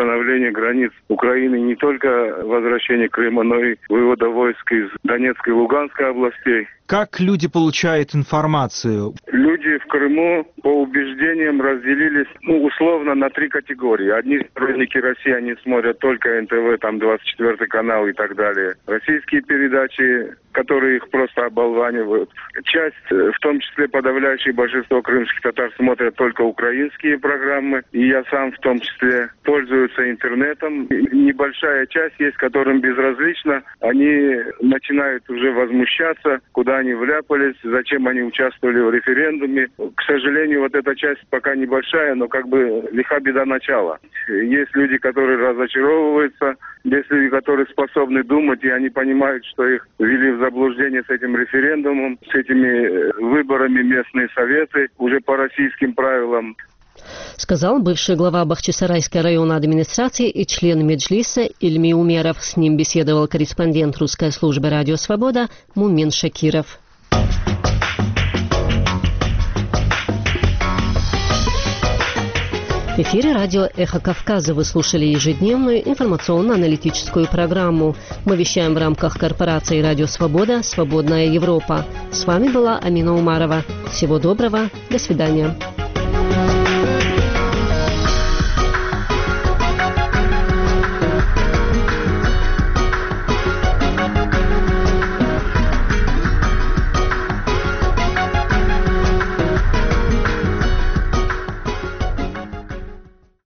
Speaker 10: восстановления границ Украины, не только возвращение Крыма, но и вывода войск из Донецкой и Луганской областей.
Speaker 4: Как люди получают информацию?
Speaker 10: Люди в Крыму по убеждениям разделились, условно, на 3 категории. Одни сторонники России, они смотрят только НТВ, там 24 канал и так далее. Российские передачи, которые их просто оболванивают. Часть, в том числе подавляющее большинство крымских татар, смотрят только украинские программы. И я сам в том числе пользуюсь интернетом. И небольшая часть есть, которым безразлично. Они начинают уже возмущаться, куда они вляпались, зачем они участвовали в референдуме. К сожалению, вот эта часть пока небольшая, но как бы лиха беда начала. Есть люди, которые разочаровываются, есть люди, которые способны думать, и они понимают, что их ввели в заблуждение с этим референдумом, с этими выборами местные советы, уже по российским правилам.
Speaker 1: Сказал бывший глава Бахчисарайской районной администрации и член Меджлиса Ильми Умеров. С ним беседовал корреспондент русской службы «Радио Свобода» Мумин Шакиров. В эфире радио «Эхо Кавказа» вы слушали ежедневную информационно-аналитическую программу. Мы вещаем в рамках корпорации «Радио Свобода. Свободная Европа». С вами была Амина Умарова. Всего доброго. До свидания.